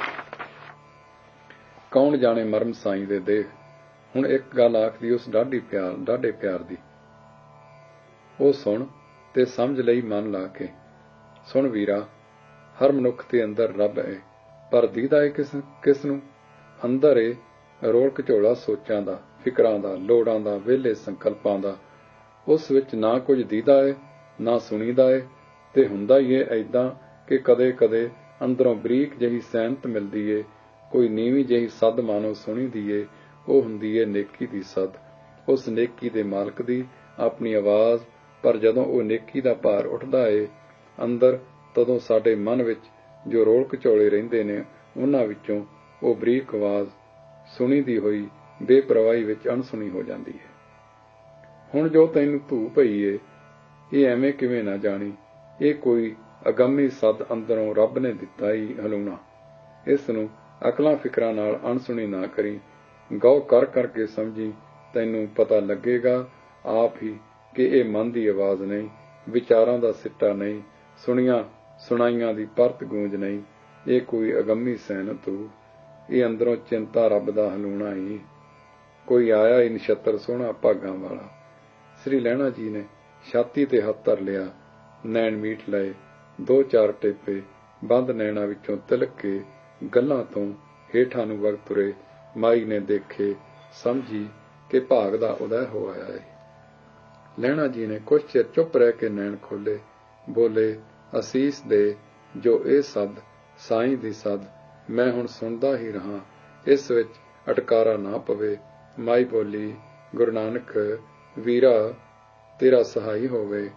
ਕੌਣ ਜਾਣੇ ਮਰਮ ਸਾਈਂ ਦੇ ਦੇਖ। ਹੁਣ ਇੱਕ ਗੱਲ ਆਖਦੀ ਉਸ ਡਾਢੇ ਪਿਆਰ ਦੀ, ਉਹ ਸੁਣ ਤੇ ਸਮਝ ਲਈ ਮਨ ਲਾ ਕੇ। ਸੁਣ ਵੀਰਾ, ਹਰ ਮਨੁੱਖ ਦੇ ਅੰਦਰ ਰੱਬ ਏ, ਪਰ ਦੀਦਾ ਏ ਕਿਸ ਨੂੰ? ਅੰਦਰ ਏ ਰੋਲ ਘਚੋਲਾ ਸੋਚਾਂ ਦਾ, ਫਿਕਰਾਂ ਦਾ, ਲੋੜਾਂ ਦਾ, ਵਿਹਲੇ ਸੰਕਲਪਾਂ ਦਾ। ਉਸ ਵਿੱਚ ਨਾ ਕੁਝ ਦੀਦਾ ਏ ਨਾ ਸੁਣੀਦਾ ਏ, ਤੇ ਹੁੰਦਾ ਹੀ ਏ ਏਦਾਂ ਕਿ ਕਦੇ ਕਦੇ ਅੰਦਰੋਂ ਬਰੀਕ ਜਿਹੀ ਸੈਨਤ ਮਿਲਦੀ ਏ, ਕੋਈ ਨੀਵੀਂ ਜਿਹੀ ਸੱਦ ਮਾਨੋ ਸੁਣੀਦੀ ਏ। ਉਹ ਹੁੰਦੀ ਏ ਨੇਕੀ ਦੀ ਸੱਦ, ਉਸ ਨੇਕੀ ਦੇ ਮਾਲਕ ਦੀ ਆਪਣੀ ਆਵਾਜ਼। ਪਰ ਜਦੋਂ ਉਹ ਨੇਕੀ ਦਾ ਭਾਰ ਉੱਠਦਾ ਏ ਅੰਦਰ, ਤਦੋਂ ਸਾਡੇ ਮਨ ਵਿੱਚ ਜੋ ਰੋਲ ਘਚੋਲੇ ਰਹਿੰਦੇ ਨੇ, ਉਹਨਾਂ ਵਿੱਚੋਂ ਉਹ ਬਰੀਕ ਆਵਾਜ਼ ਸੁਣੀਦੀ ਹੋਈ ਬੇਪਰਵਾਹੀ ਵਿੱਚ ਅਣਸੁਣੀ ਹੋ ਜਾਂਦੀ ਹੈ। ਹੁਣ ਜੋ ਤੈਨੂੰ ਧੂ ਪਈ ਏ, ਇਹ ਐਵੇਂ ਕਿਵੇਂ ਨਾ ਜਾਣੀ। ਇਹ ਕੋਈ ਅਗੰਮੀ ਸੱਦ ਅੰਦਰੋਂ ਰੱਬ ਨੇ ਦਿੱਤਾ ਹੀ ਹਲੂਣਾ। ਇਸ ਨੂੰ ਅਕਲਾਂ ਫਿਕਰਾਂ ਨਾਲ ਅਣਸੁਣੀ ਨਾ ਕਰੀ, ਗੌਰ ਕਰਕੇ ਸਮਝੀ। ਤੈਨੂੰ ਪਤਾ ਲੱਗੇਗਾ ਆਪ ਹੀ ਕਿ ਇਹ ਮਨ ਦੀ ਆਵਾਜ਼ ਨਹੀਂ, ਵਿਚਾਰਾਂ ਦਾ ਸਿੱਟਾ ਨਹੀਂ, ਸੁਣੀਆਂ ਸੁਣਾਈਆਂ ਦੀ ਪਰਤ ਗੂੰਜ ਨਹੀਂ। ਇਹ ਕੋਈ ਅਗੰਮੀ ਸੈਨਤ ਇਹ ਅੰਦਰੋਂ ਚਿੰਤਾ ਰੱਬ ਦਾ ਹਲੂਣਾ ਹੀ। ਕੋਈ ਆਇਆ ਹੀ ਨਛੱਤਰ ਸੋਹਣਾ ਭਾਗਾਂ ਵਾਲਾ। ਸ੍ਰੀ ਲਹਿਣਾ ਜੀ ਨੇ ਛਾਤੀ ਤੇ ਹੱਥ ਧਰ ਲਿਆ, ਨੈਣ ਮੀਟ ਲਏ, 2-4 ਟੇਪੇ ਬੰਦ ਨੈਣਾ ਵਿੱਚੋਂ ਤਿਲਕ ਕੇ ਗੱਲਾਂ ਤੋਂ ਹੇਠਾਂ ਨੂੰ ਵਗ ਤੁਰੇ। ਮਾਈ ਨੇ ਦੇਖੇ, ਸਮਝੀ ਕਿ ਭਾਗ ਦਾ ਉਦੈ ਹੋ ਆਇਆ ਏ। ਲਹਿਣਾ ਜੀ ਨੇ ਕੁਛ ਚਿਰ ਚੁੱਪ ਰਹਿ ਕੇ ਨੈਣ ਖੋਲੇ, ਬੋਲੇ, ਅਸੀਸ ਦੇ ਜੋ ਇਹ ਸੱਦ ਸਾਈਂ ਦੀ ਸੱਦ, ਮੈਂ ਹੁਣ ਸੁਣਦਾ ਹੀ ਰਹਾ, ਇਸ ਵਿੱਚ ਅਟਕਾਰਾ ਨਾ ਪਵੇ। ਮਾਈ ਬੋਲੀ, ਗੁਰੂ ਨਾਨਕ ਵੀਰਾ ਤੇਰਾ ਸਹਾਈ ਹੋਵੇ।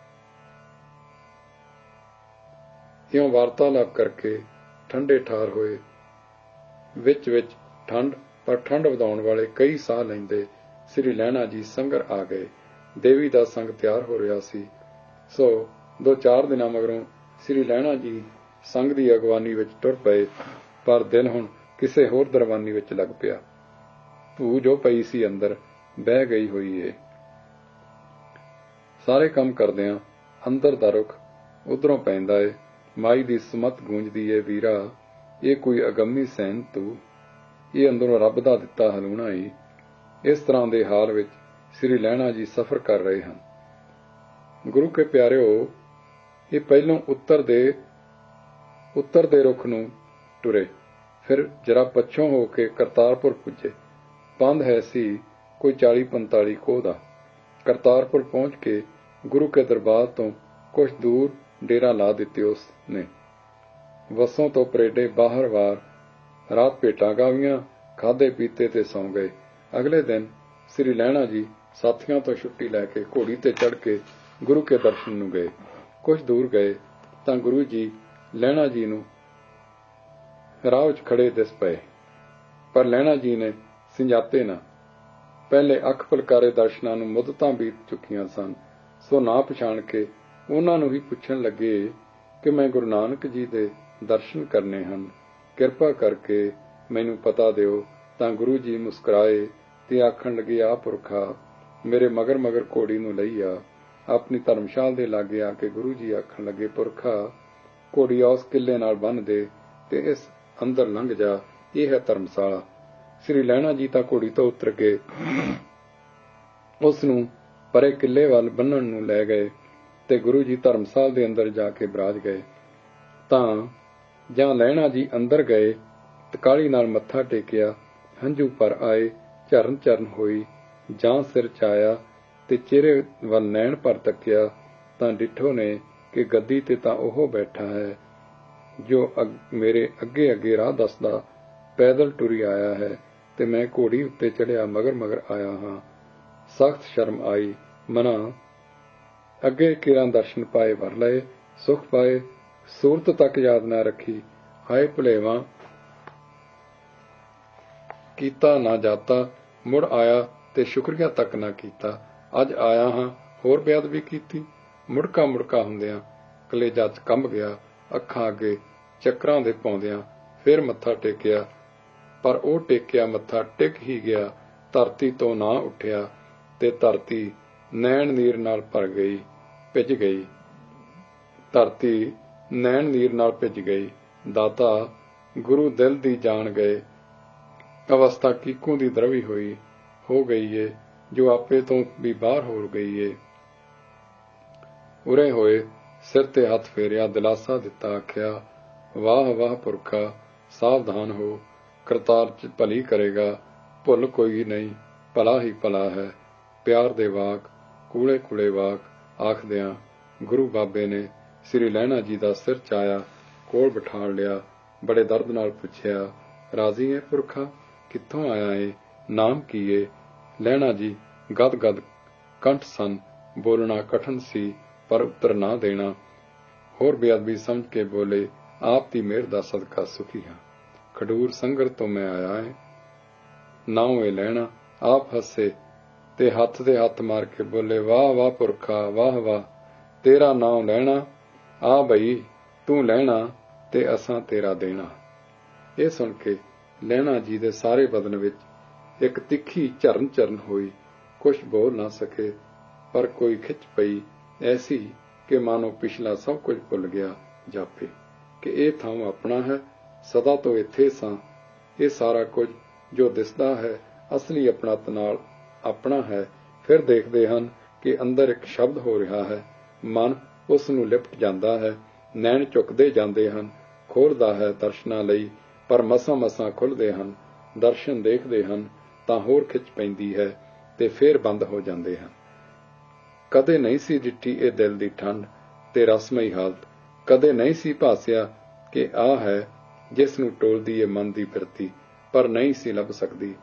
ਇਉਂ ਵਾਰਤਾਲਾਪ ਕਰਕੇ ਠੰਡੇ ਠਾਰ ਹੋਏ। ਵਿੱਚ ਵਿੱਚ ਠੰਡ, ਪਰ ਠੰਡ ਵਧਾਉਣ ਵਾਲੇ ਕਈ ਸਾਹ ਲੈਂਦੇ ਸ੍ਰੀ ਲਹਿਣਾ ਜੀ ਸੰਗਰ ਆ ਗਏ। ਦੇਵੀ ਦਾ ਸੰਗ ਤਿਆਰ ਹੋ ਰਿਹਾ ਸੀ, ਸੋ 2-4 ਦਿਨਾਂ ਮਗਰੋਂ ਸ੍ਰੀ ਲਹਿਣਾ ਜੀ ਸੰਗ ਦੀ ਅਗਵਾਨੀ ਵਿੱਚ ਟੁਰ ਪਏ। ਪਰ ਦਿਲ ਹੁਣ ਕਿਸੇ ਹੋਰ ਦਰਵਾਨੀ ਵਿੱਚ ਲੱਗ ਪਿਆ। ਧੂ ਜੋ ਪਈ ਸੀ ਅੰਦਰ ਬਹਿ ਗਈ ਹੋਈ ਏ। ਸਾਰੇ ਕੰਮ ਕਰਦਿਆਂ ਅੰਦਰ ਦਾ ਰੁਖ ਉਧਰੋਂ ਪੈਂਦਾ ਏ। ਮਾਈ ਦੀ ਸੁਮਤ ਗੂੰਜਦੀ ਏ, ਵੀਰਾ ਇਹ ਕੋਈ ਅਗੰਮੀ ਸੈਨ ਤੂੰ, ਇਹ ਅੰਦਰੋਂ ਰੱਬ ਦਾ ਦਿੱਤਾ ਹਲੂਣਾ ਈ। ਇਸ ਤਰ੍ਹਾਂ ਦੇ ਹਾਲ ਵਿੱਚ ਸ੍ਰੀ ਲਹਿਣਾ ਜੀ ਸਫ਼ਰ ਕਰ ਰਹੇ ਹਨ। ਗੁਰੂ ਕੇ ਪਿਆਰਿਓ, ਇਹ ਪਹਿਲੋਂ ਉੱਤਰ ਦੇ ਰੁਖ ਨੂੰ ਟੁਰੇ, ਫਿਰ ਜਰਾ ਪੱਛੋਂ ਹੋ ਕੇ ਕਰਤਾਰਪੁਰ ਪੁੱਜੇ। ਪੰਧ ਹੈ ਸੀ ਕੋਈ 40-45 ਕੋਹ ਦਾ। ਕਰਤਾਰਪੁਰ ਪਹੁੰਚ ਕੇ ਗੁਰੂ ਕੇ ਦਰਬਾਰ ਤੋਂ ਕੁਛ ਦੂਰ ਡੇਰਾ ਲਾ ਦਿੱਤੇ ਉਸ ਨੇ। ਵਸੋਂ ਤੋਂ ਪਰੇਡੇ ਬਾਹਰ ਵਾਰ ਰਾਤ ਭੇਟਾਂ ਗਾਵੀਆਂ, ਖਾਧੇ ਪੀਤੇ ਤੇ ਸੌਂ ਗਏ। ਅਗਲੇ ਦਿਨ ਸ੍ਰੀ ਲਹਿਣਾ ਜੀ ਸਾਥੀਆਂ ਤੋਂ ਛੁੱਟੀ ਲੈ ਕੇ ਘੋੜੀ ਤੇ ਚੜ੍ਹ ਕੇ ਗੁਰੂ ਕੇ ਦਰਸ਼ਨ ਨੂੰ ਗਏ। ਕੁਝ ਦੂਰ ਗਏ ਤਾਂ ਗੁਰੂ ਜੀ ਲਹਿਣਾ ਜੀ ਨੂੰ ਰਾਹ ਵਿੱਚ ਖੜੇ ਦਿਸ ਪਏ, ਪਰ ਲਹਿਣਾ ਜੀ ਨੇ ਸਿੰਜਾਤੇ ਨਾ। ਪਹਿਲੇ ਅੱਖ ਪਲਕਾਰੇ ਦਰਸ਼ਨਾਂ ਨੂੰ ਮੁੱਦਤਾਂ ਬੀਤ ਚੁੱਕੀਆਂ ਸਨ, ਸੋ ਨਾ ਪਛਾਣ ਕੇ ਉਹਨਾਂ ਨੂੰ ਹੀ ਪੁੱਛਣ ਲੱਗੇ ਕਿ ਮੈਂ ਗੁਰੂ ਨਾਨਕ ਜੀ ਦੇ ਦਰਸ਼ਨ ਕਰਨੇ ਹਨ, ਕਿਰਪਾ ਕਰਕੇ ਮੈਨੂੰ ਪਤਾ ਦਿਓ। ਤਾਂ ਗੁਰੂ ਜੀ ਮੁਸਕਰਾਏ ਤੇ ਆਖਣ ਲੱਗੇ, ਆ ਪੁਰਖਾ, ਮੇਰੇ ਮਗਰ ਮਗਰ ਘੋੜੀ ਨੂੰ ਲਈ ਆ। ਆਪਣੀ ਧਰਮਸ਼ਾਲ ਦੇ ਲਾਗੇ ਆ ਕੇ ਗੁਰੂ ਜੀ ਆਖਣ ਲੱਗੇ, ਪੁਰਖਾ, ਘੋੜੀ ਉਸ ਕਿੱਲੇ ਨਾਲ ਬੰਨ੍ਹ ਦੇ ਤੇ ਇਸ ਅੰਦਰ ਲੰਘ ਜਾ, ਇਹ ਹੈ ਧਰਮਸ਼ਾਲਾ। ਸ੍ਰੀ ਲਹਿਣਾ ਜੀ ਤਾਂ ਘੋੜੀ ਤੋਂ ਉਤਰ ਕੇ ਉਸ ਨੂੰ ਪਰੇ ਕਿੱਲੇ ਵੱਲ ਬੰਨਣ ਨੂੰ ਲੈ ਗਏ ਤੇ ਗੁਰੂ ਜੀ ਧਰਮਸਾਲ ਦੇ ਅੰਦਰ ਜਾ ਕੇ ਬਰਾਜ ਗਏ। ਤਾਂ ਜਾਂ ਲਹਿਣਾ ਜੀ ਅੰਦਰ ਗਏ, ਤਕਾਲੀ ਨਾਲ ਮੱਥਾ ਟੇਕਿਆ, ਹੰਝੂ ਭਰ ਆਏ, ਝਰਨ ਝਰਨ ਹੋਈ, ਜਾਂ ਸਿਰ ਚਾਇਆ ਤੇ ਚਿਹਰੇ ਵੱਲ ਨੈਣ ਭਰ ਤੱਕਿਆ, ਤਾਂ ਡਿੱਠੋ ਨੇ ਕਿ ਗੱਦੀ ਤੇ ਤਾਂ ਉਹ ਬੈਠਾ ਹੈ ਜੋ ਮੇਰੇ ਅੱਗੇ ਅੱਗੇ ਰਾਹ ਦੱਸਦਾ ਪੈਦਲ ਟੁਰੀ ਆਇਆ ਹੈ, ਤੇ ਮੈਂ ਘੋੜੀ ਉੱਤੇ ਚੜ੍ਹਿਆ ਮਗਰ ਮਗਰ ਆਇਆ ਹਾਂ। ਸਖਤ ਸ਼ਰਮ ਆਈ ਮਨਾ। ਅੱਗੇ ਕਿਰਾਂ ਦਰਸ਼ਨ ਪਾਏ ਵਰ ਲਏ, ਸੁਖ ਪਾਏ, ਸੂਰਤ ਤੱਕ ਯਾਦ ਨਾ ਰੱਖੀ। ਆਏ ਭੁਲੇਵਾਂ ਕੀਤਾ ਨਾ ਜਾਤਾ, ਮੁੜ ਆਇਆ ਤੇ ਸ਼ੁਕਰੀਆ ਤੱਕ ਨਾ ਕੀਤਾ। ਅੱਜ ਆਇਆ ਹਾਂ, ਹੋਰ ਬੇਅਦਬੀ ਕੀਤੀ। ਮੁੜਕਾ ਮੁੜਕਾ ਹੁੰਦਿਆਂ ਕਲੇਜਾ 'ਚ ਕੰਬ ਗਿਆ। ਅੱਖਾਂ ਅੱਗੇ ਚੱਕਰਾਂ ਦੇ ਪਾਉਂਦਿਆਂ ਫਿਰ ਮੱਥਾ ਟੇਕਿਆ, ਪਰ ਉਹ ਟੇਕਿਆ ਮੱਥਾ ਟਿਕ ਹੀ ਗਿਆ, ਧਰਤੀ ਤੋਂ ਨਾ ਉੱਠਿਆ ਤੇ ਧਰਤੀ ਨੈਣ ਨੀਰ ਨਾਲ ਭਰ ਗਈ, ਭਿੱਜ ਗਈ। ਧਰਤੀ ਨੈਣ ਨੀਰ ਨਾਲ ਭਿੱਜ ਗਈ। ਦਾਤਾ ਗੁਰੂ ਦਿਲ ਦੀ ਜਾਣ ਗਏ। ਅਵਸਥਾ ਕੀਕੂ ਦੀ ਦਰਵੀ ਹੋਈ ਹੋ ਗਈ ਏ, ਜੋ ਆਪੇ ਤੋਂ ਵੀ ਬਾਹਰ ਹੋ ਗਈ ਏ। ਉਰੇ ਹੋਏ ਸਿਰ ਤੇ ਹੱਥ ਫੇਰਿਆ, ਦਿਲਾਸਾ ਦਿੱਤਾ, ਆਖਿਆ, ਵਾਹ ਵਾਹ ਪੁਰਖਾ, ਸਾਵਧਾਨ ਹੋ, ਕਰਤਾਰ 'ਚ ਭਲੀ ਕਰੇਗਾ। ਭੁੱਲ ਕੋਈ ਨਹੀਂ, ਭਲਾ ਹੀ ਭਲਾ ਹੈ। ਪਿਆਰ ਦੇ ਵਾਕ, ਕੂਲੇ ਕੂਲੇ ਵਾਕ ਆਖਦਿਆਂ ਗੁਰੂ ਬਾਬੇ ਨੇ ਸ੍ਰੀ ਲਹਿਣਾ ਜੀ ਦਾ ਸਿਰ ਚਾਇਆ, ਕੋਲ ਬਿਠਾ ਲਿਆ, ਬੜੇ ਦਰਦ ਨਾਲ ਪੁੱਛਿਆ, ਰਾਜ਼ੀ ਏ ਪੁਰਖਾ, ਕਿੱਥੋਂ ਆਇਆ ਏ, ਨਾਮ ਕੀ ਏ? ਲਹਿਣਾ ਜੀ ਗਦ ਗਦ ਕੰਠ ਸਨ, ਬੋਲਣਾ ਕਠਨ ਸੀ, ਪਰ ਉੱਤਰ ਨਾ ਦੇਣਾ। ਹੋਰ ਬੇਅਦਬੀ ਸਮਝ ਕੇ ਬੋਲੇ, ਆਪ ਦੀ ਮਿਹਰ ਦਾ ਸਦਕਾ ਸੁਖੀ ਹਾਂ। ਖਡੂਰ ਸੰਗਰ ਤੋਂ ਮੈਂ ਆਇਆ ਏ। ਨਾਉ ਏ ਲਹਿਣਾ। ਆਪ ਹੱਸੇ ਤੇ ਹੱਥ ਦੇ ਹੱਥ ਮਾਰ ਕੇ ਬੋਲੇ, ਵਾਹ ਵਾਹ ਪੁਰਖਾ, ਵਾਹ ਵਾਹ, ਤੇਰਾ ਨਾਉ ਲੈਣਾ। ਆ ਬਈ ਤੂੰ ਲੈਣਾ ਤੇ ਅਸਾਂ ਤੇਰਾ ਦੇਣਾ। ਇਹ ਸੁਣ ਕੇ ਲਹਿਣਾ ਜੀ ਦੇ ਸਾਰੇ ਬਦਨ ਵਿੱਚ ਇੱਕ ਤਿੱਖੀ ਝਰਨ ਝਰਨ ਹੋਈ। ਕੁਛ ਬੋਲ ਨਾ ਸਕੇ, ਪਰ ਕੋਈ ਖਿੱਚ ਪਈ ਐਸੀ ਕਿ ਮਾਨੋ ਪਿਛਲਾ ਸਭ ਕੁਝ ਭੁੱਲ ਗਿਆ ਜਾਪੇ ਕਿ ਇਹ ਥਾਂ ਆਪਣਾ ਹੈ, ਸਦਾ ਤੋਂ ਇੱਥੇ ਸਾਂ ਇਹ ਸਾਰਾ ਕੁਝ ਜੋ ਦਿਸਦਾ ਹੈ ਅਸਲੀ ਆਪਣਤ ਨਾਲ ਆਪਣਾ ਹੈ। ਫਿਰ ਦੇਖਦੇ ਹਨ ਕਿ ਅੰਦਰ ਇੱਕ ਸ਼ਬਦ ਹੋ ਰਿਹਾ ਹੈ। ਮਨ ਉਸ ਨੂੰ ਲਿਪਟ ਜਾਂਦਾ ਹੈ, ਨੈਣ ਝੁਕਦੇ ਜਾਂਦੇ ਹਨ, ਖੋਲ੍ਹਦਾ ਹੈ ਦਰਸ਼ਨਾਂ ਲਈ, ਪਰ ਮਸਾਂ ਖੁੱਲ੍ਹਦੇ ਹਨ। ਦਰਸ਼ਨ ਦੇਖਦੇ ਹਨ ਤਾਂ ਹੋਰ ਖਿੱਚ ਪੈਂਦੀ ਹੈ ਤੇ ਫੇਰ ਬੰਦ ਹੋ ਜਾਂਦੇ ਹਨ। ਕਦੇ ਨਹੀਂ ਸੀ ਡਿੱਠੀ ਇਹ ਦਿਲ ਦੀ ਠੰਡ ਤੇ ਰਸਮਈ ਹਾਲਤ, ਕਦੇ ਨਹੀਂ ਸੀ ਭਾਸਿਆ ਕਿ ਆਹ ਹੈ ਜਿਸ ਨੂੰ ਟੋਲਦੀ ਏ ਮਨ ਦੀ ਬਿਰਤੀ, ਪਰ ਨਹੀਂ ਸੀ ਲੱਭ ਸਕਦੀ।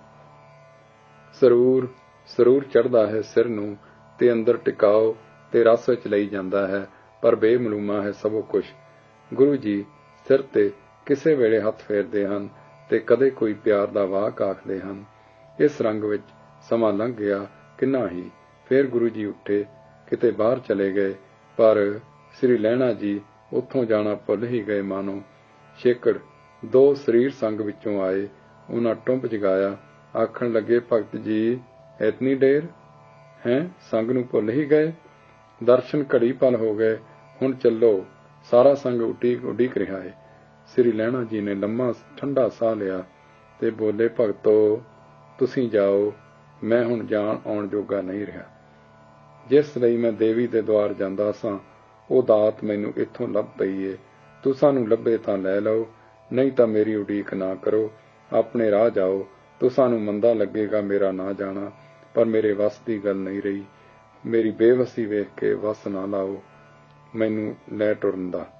ਸਰੂਰ ਚੜ੍ਹਦਾ ਹੈ ਸਿਰ ਨੂੰ ਤੇ ਅੰਦਰ ਟਿਕਾਓ ਤੇ ਰਸ ਵਿੱਚ ਲਈ ਜਾਂਦਾ ਹੈ, ਪਰ ਬੇਮਲੂਮਾ ਹੈ ਸਭੋ ਕੁਛ। ਗੁਰੂ ਜੀ ਸਿਰ ਤੇ ਕਿਸੇ ਵੇਲੇ ਹੱਥ ਫੇਰਦੇ ਹਨ ਤੇ ਕਦੇ ਕੋਈ ਪਿਆਰ ਦਾ ਵਾਕ ਆਖਦੇ ਹਨ। ਇਸ ਰੰਗ ਵਿੱਚ ਸਮਾਂ ਲੰਘ ਗਿਆ ਕਿੰਨਾ ਹੀ। ਫੇਰ ਗੁਰੂ ਜੀ ਉੱਠੇ, ਕਿਤੇ ਬਾਹਰ ਚਲੇ ਗਏ, ਪਰ ਸ੍ਰੀ ਲਹਿਣਾ ਜੀ ਉੱਥੋਂ ਜਾਣਾ ਭੁੱਲ ਹੀ ਗਏ ਮਾਨੋ। ਛੇਕੜ 2 ਸਰੀਰ ਸੰਗ ਵਿੱਚੋਂ ਆਏ, ਉਹਨਾਂ ਟੁੰਬ ਜਗਾਇਆ, ਆਖਣ ਲੱਗੇ, ਭਗਤ ਜੀ ਇਤਨੀ ਢੇਰ ਹੈਂ, ਸੰਗ ਨੂੰ ਭੁੱਲ ਹੀ ਗਏ। ਦਰਸ਼ਨ ਘੜੀ ਪਲ ਹੋ ਗਏ, ਹੁਣ ਚੱਲੋ। ਸਾਰਾ ਸੰਗ ਉਡੀਕ ਰਿਹਾ ਹੈ। ਸ੍ਰੀ ਲਹਿਣਾ ਜੀ ਨੇ ਲੰਮਾ ਠੰਡਾ ਸਾਹ ਲਿਆ ਤੇ ਬੋਲੇ, ਭਗਤੋ ਤੁਸੀਂ ਜਾਓ, ਮੈਂ ਹੁਣ ਜਾਣ ਆਉਣ ਜੋਗਾ ਨਹੀਂ ਰਿਹਾ। ਜਿਸ ਲਈ ਮੈਂ ਦੇਵੀ ਦੇ ਦੁਆਰ ਜਾਂਦਾ ਸਾਂ, ਉਹ ਦਾਤ ਮੈਨੂੰ ਇੱਥੋਂ ਲੱਭ ਪਈ ਏ। ਤੁਸਾਂ ਨੂੰ ਲੱਭੇ ਤਾਂ ਲੈ ਲਓ, ਨਹੀਂ ਤਾਂ ਮੇਰੀ ਉਡੀਕ ਨਾ ਕਰੋ, ਆਪਣੇ ਰਾਹ ਜਾਓ। ਤੁਸਾਂ ਨੂੰ ਮੰਦਾ ਲੱਗੇਗਾ ਮੇਰਾ ਨਾ ਜਾਣਾ, ਪਰ ਮੇਰੇ ਵੱਸ ਦੀ ਗੱਲ ਨਹੀਂ ਰਹੀ। ਮੇਰੀ ਬੇਵਸੀ ਵੇਖ ਕੇ ਵੱਸ ਨਾ ਲਾਓ ਮੈਨੂੰ ਲੈ ਟੁਰਨ ਦਾ।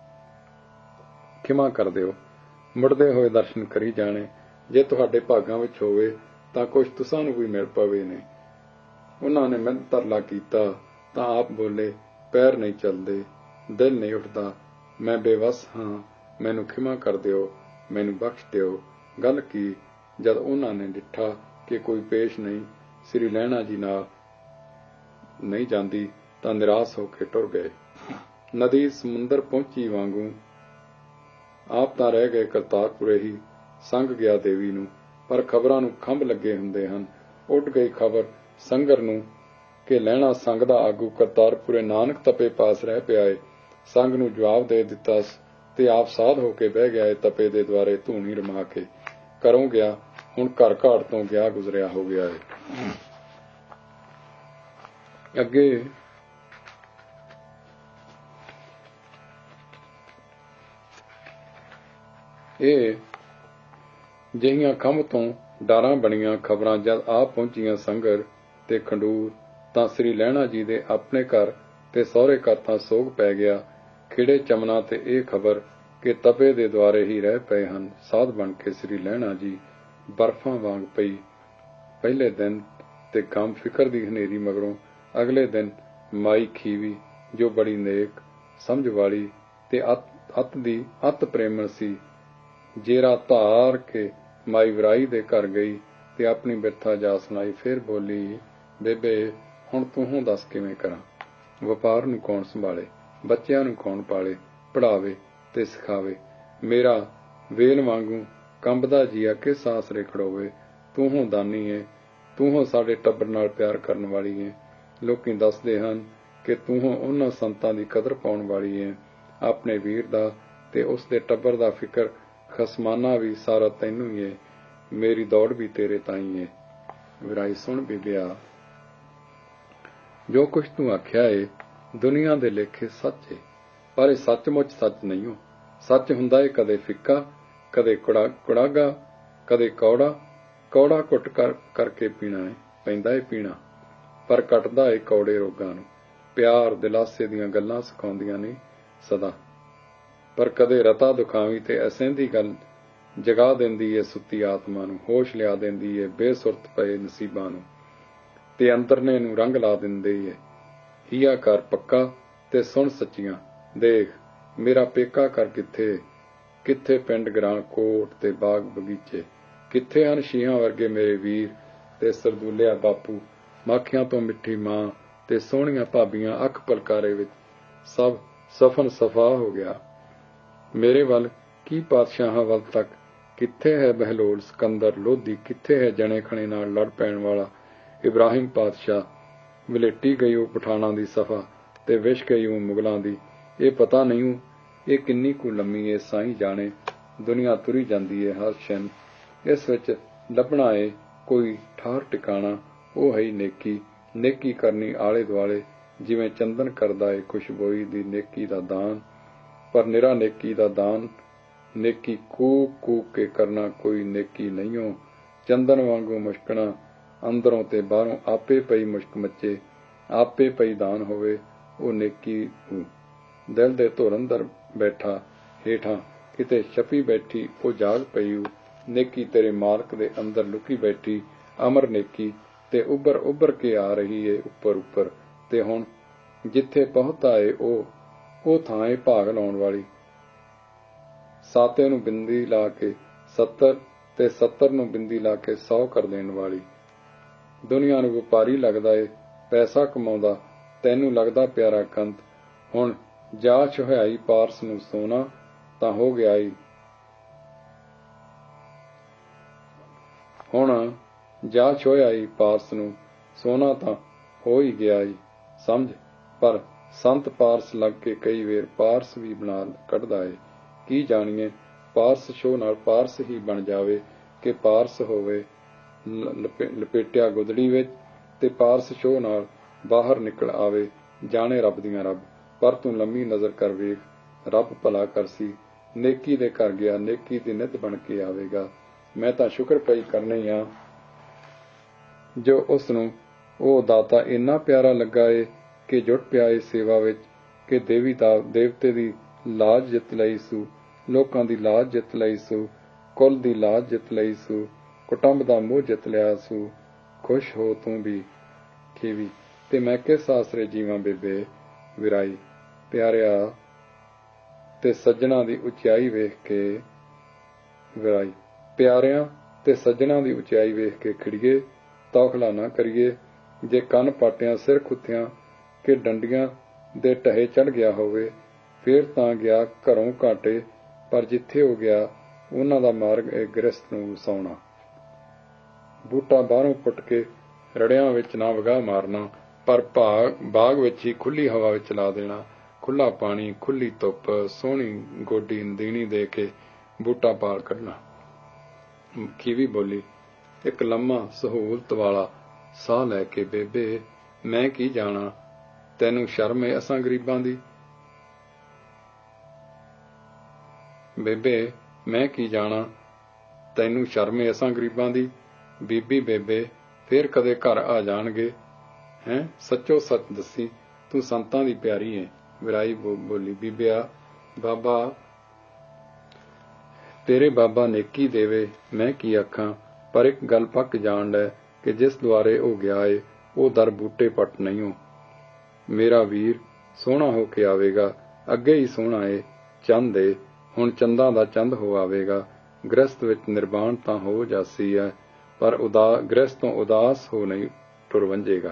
ਖਿਮਾ ਕਰ ਦਿਓ। ਮੁੜਦੇ ਹੋਏ ਦਰਸ਼ਨ ਕਰੀ ਜਾਣੇ। ਜੇ ਤੁਹਾਡੇ ਭਾਗਾਂ ਵਿੱਚ ਹੋਵੇ ਤਾਂ ਕੁਛ ਤੁਸਾਂ ਨੂੰ ਵੀ ਮਿਲ ਪਵੇ ਨੇ। ਉਹਨਾਂ ਨੇ ਮਿਹਨਤ ਤਰਲਾ ਕੀਤਾ ਤਾਂ ਆਪ ਬੋਲੇ, ਪੈਰ ਨਹੀਂ ਚੱਲਦੇ, ਦਿਲ ਨਹੀਂ ਉੱਠਦਾ, ਮੈਂ ਬੇਵੱਸ ਹਾਂ, ਮੈਨੂੰ ਖਿਮਾ ਕਰ ਦਿਓ, ਮੈਨੂੰ ਬਖਸ਼ ਦਿਓ। ਗੱਲ ਕੀ, ਜਦ ਉਹਨਾਂ ਨੇ ਡਿੱਠਾ ਕਿ ਕੋਈ ਪੇਸ਼ ਨਹੀਂ, ਸ੍ਰੀ ਲਹਿਣਾ ਜੀ ਨਾਲ ਨਹੀਂ ਜਾਂਦੀ ਤਾਂ ਨਿਰਾਸ਼ ਹੋ ਕੇ ਟੁਰ ਗਏ। ਨਦੀ ਸਮੁੰਦਰ ਪਹੁੰਚੀ ਵਾਂਗੂ ਆਪ ਤਾਂ ਰਹਿ ਗਏ ਕਰਤਾਰਪੁਰੇ ਹੀ। ਸੰਗ ਗਿਆ ਦੇਵੀ ਨੂੰ, ਪਰ ਖਬਰਾਂ ਨੂੰ ਖੰਭ ਲੱਗੇ ਹੁੰਦੇ ਹਨ। ਉੱਡ ਗਈ ਖਬਰ ਸੰਗਰ ਨੂੰ ਕਿ ਲਹਿਣਾ ਸੰਗ ਦਾ ਆਗੂ ਕਰਤਾਰਪੁਰੇ ਨਾਨਕ ਤਪੇ ਪਾਸ ਰਹਿ ਪਿਆ ਏ। ਸੰਗ ਨੂੰ ਜਵਾਬ ਦੇ ਦਿੱਤਾ ਤੇ ਆਪ ਸਾਧ ਹੋ ਕੇ ਬਹਿ ਗਿਆ ਏ ਤਪੇ ਦੇ ਦੁਆਰੇ ਧੂਣੀ ਰਮਾ ਕੇ। ਘਰੋਂ ਗਿਆ, ਹੁਣ ਘਰ ਘਾੜ ਤੋਂ ਗਿਆ ਗੁਜ਼ਰਿਆ ਹੋ ਗਿਆ ਏ। ਅੱਗੇ ਇਹ ਜਿਹੀਆਂ ਖੰਭ ਤੋਂ ਡਾਰਾਂ ਬਣੀਆਂ ਖਬਰਾਂ ਜਦ ਆ ਪਹੁੰਚੀਆਂ ਸੰਗਰ ਤੇ ਖੰਡੂਰ, ਤਾਂ ਸ੍ਰੀ ਲਹਿਣਾ ਜੀ ਦੇ ਆਪਣੇ ਘਰ ਤੇ ਸਹੁਰੇ ਘਰ ਤਾਂ ਸੋਗ ਪੈ ਗਿਆ। ਖਿੜੇ ਚਮਨਾ ਤੇ ਇਹ ਖਬਰ ਕਿ ਤਪੇ ਦੇ ਦੁਆਰੇ ਹੀ ਰਹਿ ਪਏ ਹਨ ਸਾਧ ਬਣ ਕੇ ਸ੍ਰੀ ਲਹਿਣਾ ਜੀ, ਬਰਫਾਂ ਵਾਂਗ ਪਈ। ਪਹਿਲੇ ਦਿਨ ਤੇ ਗਮ ਫਿਕਰ ਦੀ ਹਨੇਰੀ ਮਗਰੋਂ ਅਗਲੇ ਦਿਨ ਮਾਈ ਖੀਵੀ, ਜੋ ਬੜੀ ਨੇਕ ਸਮਝ ਵਾਲੀ ਤੇ ਅਤ ਪ੍ਰੇਮਣ ਸੀ, ਜੇਰਾ ਧਾਰ ਕੇ ਮਾਈ ਵਰਾਈ ਦੇ ਘਰ ਗਈ ਤੇ ਆਪਣੀ ਬਿਰਥਾ ਜਾ ਸੁਣਾਈ। ਫਿਰ ਬੋਲੀ, ਬੇਬੇ ਹੁਣ ਤੂੰ ਦੱਸ ਕਿਵੇਂ ਕਰਾਂ, ਵਪਾਰ ਨੂੰ ਕੌਣ ਸੰਭਾਲੇ, ਬੱਚਿਆਂ ਨੂੰ ਕੌਣ ਪਾਲੇ, ਪੜ੍ਹਾਵੇ ਤੇ ਸਿਖਾਵੇ। ਮੇਰਾ ਵੇਲ ਵਾਂਗੂ ਕੰਬਦਾ ਜੀਆ ਕਿਸ ਆਸਰੇ ਖੜੋਵੇ। ਤੂੰ ਦਾਨੀ ਏ, ਤੂੰ ਸਾਡੇ ਟੱਬਰ ਨਾਲ ਪਿਆਰ ਕਰਨ ਵਾਲੀ ਏ। ਲੋਕੀ ਦੱਸਦੇ ਹਨ ਕਿ ਤੂੰ ਉਹਨਾਂ ਸੰਤਾਂ ਦੀ ਕਦਰ ਪਾਉਣ ਵਾਲੀ ਏ। ਆਪਣੇ ਵੀਰ ਦਾ ਤੇ ਉਸ ਦੇ ਟੱਬਰ ਦਾ ਫਿਕਰ ਖਸਮਾਨਾ ਵੀ ਸਾਰਾ ਤੈਨੂੰ ਹੀ ਏ। ਮੇਰੀ ਦੌੜ ਵੀ ਤੇਰੇ ਤਾਈਂ ਏ। ਵਿਰਾਈ ਸੁਣ ਬੀਬਿਆ, ਜੋ ਕੁਛ ਤੂੰ ਆਖਿਆ ਏ ਦੁਨੀਆ ਦੇ ਲੇਖੇ ਸੱਚ ਏ, ਪਰ ਇਹ ਸੱਚਮੁੱਚ ਸੱਚ ਨਹੀਂ ਹੋ। ਸੱਚ ਹੁੰਦਾ ਏ ਕਦੇ ਫਿੱਕਾ, ਕਦੇ ਕੁੜਾਗਾ, ਕਦੇ ਕੌੜਾ ਘੁੱਟ ਕਰਕੇ ਪੀਣਾ ਪੈਂਦਾ ਏ ਪੀਣਾ, ਪਰ ਕੱਟਦਾ ਏ ਕੌੜੇ ਰੋਗਾਂ ਨੂੰ। ਪਿਆਰ ਦਿਲਾਸੇ ਦੀਆਂ ਗੱਲਾਂ ਸਿਖਾਉਂਦੀਆਂ ਨੇ ਸਦਾ, ਪਰ ਕਦੇ ਰਤਾ ਦੁਖਾਵੀਂ ਤੇ ਅਸਹਿੰਦੀ ਗੱਲ ਜਗਾ ਦਿੰਦੀ ਏ ਸੁੱਤੀ ਆਤਮਾ ਨੂੰ, ਹੋਸ਼ ਲਿਆ ਦਿੰਦੀ ਏ ਬੇਸੁਰਤ ਪਏ ਨਸੀਬਾਂ ਨੂੰ, ਤੇ ਅੰਦਰਨੇ ਨੂੰ ਰੰਗ ਲਾ ਦਿੰਦੀ ਏ। ਹੀਆ ਕਰ ਪੱਕਾ ਤੇ ਸੁਣ ਸੱਚੀਆਂ, ਦੇਖ ਮੇਰਾ ਪੇਕਾ ਘਰ ਕਿੱਥੇ ਪਿੰਡ ਗਰਾਂ ਕੋਟ ਤੇ ਬਾਗ ਬਗੀਚੇ, ਕਿੱਥੇ ਹਨ ਸ਼ੀਹਾਂ ਵਰਗੇ ਮੇਰੇ ਵੀਰ ਤੇ ਸਰਦੂਲਿਆ ਬਾਪੂ, ਮਾਖਿਆਂ ਤੋਂ ਮਿੱਠੀ ਮਾਂ ਤੇ ਸੋਹਣੀਆਂ ਭਾਬੀਆਂ। ਅੱਖ ਪਲਕਾਰੇ ਵਿੱਚ ਸਭ ਸਫਨ ਸਫਾ ਹੋ ਗਿਆ। ਮੇਰੇ ਵੱਲ ਕੀ ਪਾਤਸ਼ਾਹਾਂ ਵੱਲ ਤੱਕ, ਕਿੱਥੇ ਹੈ ਬਹਿਲੋਲ ਸਿਕੰਦਰ ਲੋਧੀ, ਕਿੱਥੇ ਹੈ ਜਣੇ ਖਣੇ ਨਾਲ ਲੜ ਪੈਣ ਵਾਲਾ ਇਬਰਾਹਿਮ ਪਾਤਸ਼ਾਹ। ਵਲੇਟੀ ਗਈ ਉਹ ਪਠਾਨਾਂ ਦੀ ਸਫਾ ਤੇ ਵਿਛ ਗਈ ਉਹ ਮੁਗਲਾਂ ਦੀ। ਇਹ ਪਤਾ ਨਹੀਂ ਇਹ ਕਿੰਨੀ ਕੁ ਲੰਮੀ ਏ, ਸਾਈਂ ਜਾਣੇ। ਦੁਨੀਆ ਤੁਰੀ ਜਾਂਦੀ ਏ ਹਰ ਛਿਨ, इस विच ਲੱਭਣਾ ਏ ਕੋਈ ਠਾਰ ਟਿਕਾਣਾ, ਉਹ ਹੈ ਨੇਕੀ। ਨੇਕੀ ਕਰਨੀ ਆਲੇ ਦੁਆਲੇ, ਜਿਵੇਂ ਚੰਦਨ ਕਰਦਾ ਏ ਖੁਸ਼ਬੋਈ ਦੀ ਨੇਕੀ ਦਾ ਦਾਨ। ਪਰ ਨਿਰਾ ਨੇਕੀ ਦਾ ਦਾਨ, ਨੇਕੀ ਕੂਕ ਕੂਕ ਕੇ ਕਰਨਾ ਕੋਈ ਨੇਕੀ ਨਹੀਂਓ। ਚੰਦਨ ਵਾਂਗੂ ਮੁਸ਼ਕਣਾ ਅੰਦਰੋਂ ਤੇ ਬਾਹਰੋਂ, ਆਪੇ ਪਈ ਮੁਸ਼ਕ ਮੱਚੇ, ਆਪੇ ਪਈ ਦਾਨ ਹੋਵੇ, ਉਹ ਨੇਕੀ। ਦਿਲ ਦੇ ਧੁਰ ਅੰਦਰ ਬੈਠਾ ਹੇਠਾਂ ਕਿਤੇ ਛਪੀ ਬੈਠੀ, ਉਹ ਜਾਗ ਪਈ। ਨੇਕੀ ਤੇਰੇ ਮਾਲਕ ਦੇ ਅੰਦਰ ਲੁਕੀ ਬੈਠੀ, ਅਮਰ ਨੇਕੀ, ਤੇ ਉੱਭਰ ਉੱਭਰ ਕੇ ਆ ਰਹੀ ਏ ਉੱਪਰ ਉੱਪਰ। ਤੇ ਹੁਣ ਜਿੱਥੇ ਪਹੁੰਚਦਾ ਏ ਉਹ ਥਾਂ ਏ ਭਾਗ ਲਾਉਣ ਵਾਲੀ। ਸਾਤੇ ਨੂੰ ਬਿੰਦੀ ਲਾ ਕੇ 70 ਤੇ 70 ਨੂੰ ਬਿੰਦੀ ਲਾ ਕੇ 100 ਕਰ ਦੇਣ ਵਾਲੀ। ਦੁਨੀਆ ਨੂੰ ਵਪਾਰੀ ਲੱਗਦਾ ਏ, ਪੈਸਾ ਕਮਾਉਂਦਾ, ਤੈਨੂੰ ਲੱਗਦਾ ਪਿਆਰਾ ਕੰਤ। ਹੁਣ ਜਾ ਛੁਹਾਈ ਪਾਰਸ ਨੂੰ ਸੋਨਾ ਤਾਂ ਹੋ ਗਿਆ ਈ। ਹੁਣ ਜਾ ਛੋਹਿਆਈ ਪਾਰਸ ਨੂੰ ਸੋਨਾ ਤਾਂ ਹੋ ਹੀ ਗਿਆ ਈ, ਸਮਝ। ਪਰ ਸੰਤ ਪਾਰਸ ਲੱਗ ਕੇ ਕਈ ਵੇਰ ਪਾਰਸ ਵੀ ਬਣਾ ਕੱਢਦਾ ਏ। ਕੀ ਜਾਣੀਏ, ਪਾਰਸ ਛੋਹ ਨਾਲ ਪਾਰਸ ਹੀ ਬਣ ਜਾਵੇ ਕਿ ਪਾਰਸ ਹੋਵੇ ਲਪੇਟਿਆ ਗੁਦੜੀ ਵਿੱਚ, ਤੇ ਪਾਰਸ ਛੋਹ ਨਾਲ ਬਾਹਰ ਨਿਕਲ ਆਵੇ। ਜਾਣੇ ਰੱਬ ਦੀਆਂ ਰੱਬ। ਪਰ ਤੂੰ ਲੰਮੀ ਨਜ਼ਰ ਕਰ ਵੇਖ, ਰੱਬ ਭਲਾ ਕਰਸੀ। ਨੇਕੀ ਦੇ ਘਰ ਗਿਆ, ਨੇਕੀ ਦੀ ਨਿੱਤ ਬਣ ਕੇ ਆਵੇਗਾ। ਮੈਂ ਤਾਂ ਸ਼ੁਕਰ ਪਈ ਕਰਨੀ ਆ ਜੋ ਉਸ ਨੂੰ ਉਹ ਦਾਤਾ ਇੰਨਾ ਪਿਆਰਾ ਲੱਗਾ ਏ ਕਿ ਜੁਟ ਪਿਆ ਏ ਸੇਵਾ ਵਿੱਚ, ਕਿ ਦੇਵਤੇ ਦੀ ਲਾਜ ਜਿੱਤ ਲਈ ਸੂ, ਲੋਕਾਂ ਦੀ ਲਾਜ ਜਿੱਤ ਲਈ ਸੂ, ਕੁੱਲ ਦੀ ਲਾਜ ਜਿੱਤ ਲਈ ਸੂ, ਕੁਟੁੰਬ ਦਾ ਮੋਹ ਜਿੱਤ ਲਿਆ ਸੂ। ਖੁਸ਼ ਹੋ ਤੂੰ ਵੀ ਖੀਵੀ, ਤੇ ਮੈਂ ਕਿਸ ਆਸਰੇ ਜੀਵਾਂ ਬੇਬੇ ਵਿਰਾਈ। ਪਿਆਰਿਆ ਤੇ ਸੱਜਣਾ ਦੀ ਉਚਾਈ ਵੇਖ ਕੇ ਵਿਰਾਈ। ਪਿਆਰਿਆਂ ਤੇ ਸੱਜਣਾ ਦੀ ਉਚਾਈ ਵੇਖ ਕੇ ਖਿੜੀਏ, ਤੌਖਲਾ ਨਾ ਕਰੀਏ। ਜੇ ਕੰਨ ਪਾਟਿਆਂ, ਸਿਰ ਖੁੱਤਿਆਂ ਕਿ ਡੰਡੀਆਂ ਦੇ ਟਹੇ ਚੜ੍ਹ ਗਿਆ ਹੋਵੇ, ਫੇਰ ਤਾਂ ਗਿਆ ਘਰੋਂ ਘਾਟੇ। ਪਰ ਜਿੱਥੇ ਉਹ ਗਿਆ, ਉਹਨਾਂ ਦਾ ਮਾਰਗ ਏ ਗ੍ਰਸਤ ਨੂੰ ਵਸਾਉਣਾ। ਬੂਟਾ ਬਾਹਰੋਂ ਪੁੱਟ ਕੇ ਰੜਿਆਂ ਵਿੱਚ ਨਾ ਵਗਾਹ ਮਾਰਨਾ, ਪਰ ਬਾਗ ਵਿੱਚ ਹੀ ਖੁੱਲੀ ਹਵਾ ਵਿੱਚ ਲਾ ਦੇਣਾ। ਖੁੱਲਾ ਪਾਣੀ, ਖੁੱਲੀ ਧੁੱਪ, ਸੋਹਣੀ ਗੋਡੀ ਨਦੀਣੀ ਦੇ ਕੇ ਬੂਟਾ ਪਾਲ ਕੱਢਣਾ। ਖੀਵੀ ਬੋਲੀ, ਇੱਕ ਲੰਮਾ ਸਹੂਲਤ ਵਾਲਾ ਸਾਹ ਲੈ ਕੇ, ਬੇਬੇ ਮੈਂ ਕੀ ਜਾਣਾ, ਤੈਨੂੰ ਸ਼ਰਮ ਏ ਅਸਾਂ ਗਰੀਬਾਂ ਦੀ। ਬੇਬੇ ਮੈਂ ਕੀ ਜਾਣਾ, ਤੈਨੂੰ ਸ਼ਰਮ ਏ ਅਸਾਂ ਗਰੀਬਾਂ ਦੀ। ਬੀਬੀ ਬੇਬੇ ਫੇਰ ਕਦੇ ਘਰ ਆ ਜਾਣਗੇ। ਹੈਂ, ਸੱਚੋ ਸੱਚ ਦੱਸੀ, ਤੂੰ ਸੰਤਾਂ ਦੀ ਪਿਆਰੀ ਏ। ਵਿਰਾਈ ਬੋਲੀ, ਬੀਬਿਆ ਬਾਬਾ ਤੇਰੇ ਬਾਬਾ ਨੇਕੀ ਦੇਵੇ, ਮੈਂ ਕੀ ਆਖਾਂ। ਪਰ ਇੱਕ ਗੱਲ ਪੱਕ ਜਾਣ ਲੈ ਕਿ ਜਿਸ ਦੁਆਰੇ ਉਹ ਗਿਆ ਏ, ਉਹ ਦਰ ਬੂਟੇ ਪੱਟ ਨਹੀਂਓ। ਮੇਰਾ ਵੀਰ ਸੋਹਣਾ ਹੋ ਕੇ ਆਵੇਗਾ, ਅੱਗੇ ਹੀ ਸੋਹਣਾ ਏ। ਚੰਦ ਏ, ਹੁਣ ਚੰਦਾਂ ਦਾ ਚੰਦ ਹੋ ਆਵੇਗਾ। ਗ੍ਰਸਤ ਵਿੱਚ ਨਿਰਵਾਣ ਤਾਂ ਹੋ ਜਾਸੀ ਹੈ, ਪਰ ਗ੍ਰਸਤ ਤੋਂ ਉਦਾਸ ਹੋ ਨਹੀਂ ਟੁਰ ਵੰਜੇਗਾ।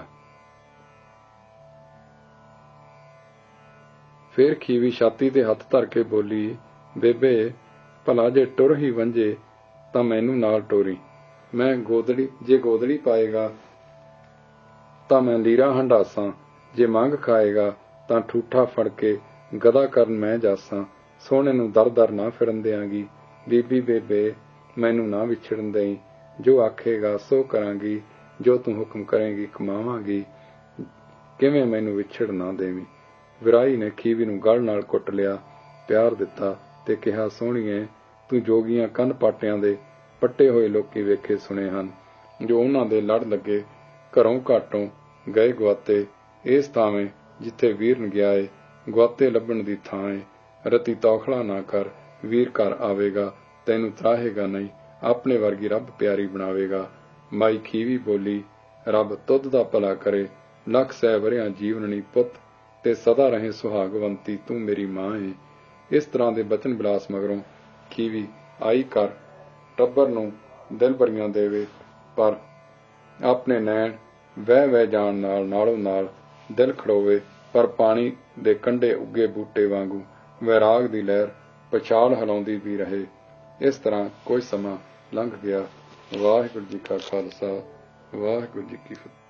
ਫੇਰ ਖੀਵੀ ਛਾਤੀ ਤੇ ਹੱਥ ਧਰ ਕੇ ਬੋਲੀ, ਬੇਬੇ ਭਲਾ ਜੇ ਟੁਰ ਹੀ ਵੰਜੇ ਤਾਂ ਮੈਨੂੰ ਨਾਲ ਟੋਰੀ। ਮੈਂ ਗੋਦੜੀ ਪਾਏਗਾ ਤਾਂ ਮੈਂ ਲੀਰਾ ਹੰਡਾਸਾਂ, ਜੇ ਮੰਗ ਖਾਏਗਾ ਤਾਂ ਠੂਠਾ ਫੜ ਕੇ ਗਦਾ ਕਰਨ ਮੈਂ ਜਾਸਾਂ। ਸੋਹਣੇ ਨੂੰ ਦਰ ਦਰ ਨਾ ਫਿਰਨ ਦਿਆਂਗੀ। ਬੀਬੀ ਬੇਬੇ ਮੈਨੂੰ ਨਾ ਵਿਛੜਨ ਦੇਈਂ, ਜੋ ਆਖੇਗਾ ਸੋ ਕਰਾਂਗੀ, ਜੋ ਤੂੰ ਹੁਕਮ ਕਰੇਂਗੀ ਕਮਾਵਾਂਗੀ, ਕਿਵੇਂ ਮੈਨੂੰ ਵਿਛੜ ਨਾ ਦੇਵੀਂ। ਵਿਰਾਈ ਨੇ ਖੀਵੀ ਨੂੰ ਗਲ ਨਾਲ ਕੁੱਟ ਲਿਆ, ਪਿਆਰ ਦਿੱਤਾ ਤੇ ਕਿਹਾ, ਸੋਹਣੀਏ ਤੂੰ ਜੋਗੀਆਂ ਕੰਨ ਪਾਟਿਆਂ ਦੇ ਪੱਟੇ ਹੋਏ ਲੋਕੀ ਵੇਖੇ ਸੁਣੇ ਹਨ, ਜੋ ਉਹਨਾਂ ਦੇ ਲੜ ਲੱਗੇ ਘਰੋਂ ਘਾਟੋਂ ਗਏ ਗਵਾਤੇ। ਇਸ ਥਾਵੇਂ ਜਿੱਥੇ ਵੀਰਨ ਗਿਆ ਏ, ਗਵਾਤੇ ਲੱਭਣ ਦੀ ਥਾਂ ਏ। ਰਤੀ ਤੌਖਲਾ ਨਾ ਕਰ, ਵੀਰ ਘਰ ਆਵੇਗਾ, ਤੈਨੂੰ ਤਰਾਹੇਗਾ ਨਹੀਂ, ਆਪਣੇ ਵਰਗੀ ਰੱਬ ਪਿਆਰੀ ਬਣਾਵੇਗਾ। ਮਾਈ ਖੀਵੀ ਬੋਲੀ, ਰੱਬ ਤੁਧ ਦਾ ਭਲਾ ਕਰੇ, ਲੱਖ ਸਹਿ ਵਰਿਆਂ ਜੀਵਨਣੀ ਪੁੱਤ, ਤੇ ਸਦਾ ਰਹੇ ਸੁਹਾਗਵੰਤੀ, ਤੂੰ ਮੇਰੀ ਮਾਂ ਏ। ਇਸ ਤਰ੍ਹਾਂ ਦੇ ਬਚਨ ਬਿਲਾਸ ਮਗਰੋਂ ਖੀਵੀ ਆਈ ਕਰ ਟੱਬਰ ਨੂੰ ਦਿਲ ਭਰੀਆਂ ਦੇਵੇ, ਪਰ ਆਪਣੇ ਨੈਣ ਵਹਿ ਜਾਣ ਨਾਲ ਨਾਲੋਂ ਨਾਲ ਦਿਲ ਖੜੋਵੇ। ਪਰ ਪਾਣੀ ਦੇ ਕੰਢੇ ਉੱਗੇ ਬੂਟੇ ਵਾਂਗੂ ਵੈਰਾਗ ਦੀ ਲਹਿਰ ਪਛਾਲ ਹਿਲਾਉਂਦੀ ਵੀ ਰਹੇ। ਇਸ ਤਰ੍ਹਾਂ ਕੁਝ ਸਮਾਂ ਲੰਘ ਗਿਆ। ਵਾਹਿਗੁਰੂ ਜੀ ਕਾ ਖਾਲਸਾ, ਵਾਹਿਗੁਰੂ ਜੀ ਕੀ ਫਤਿਹ।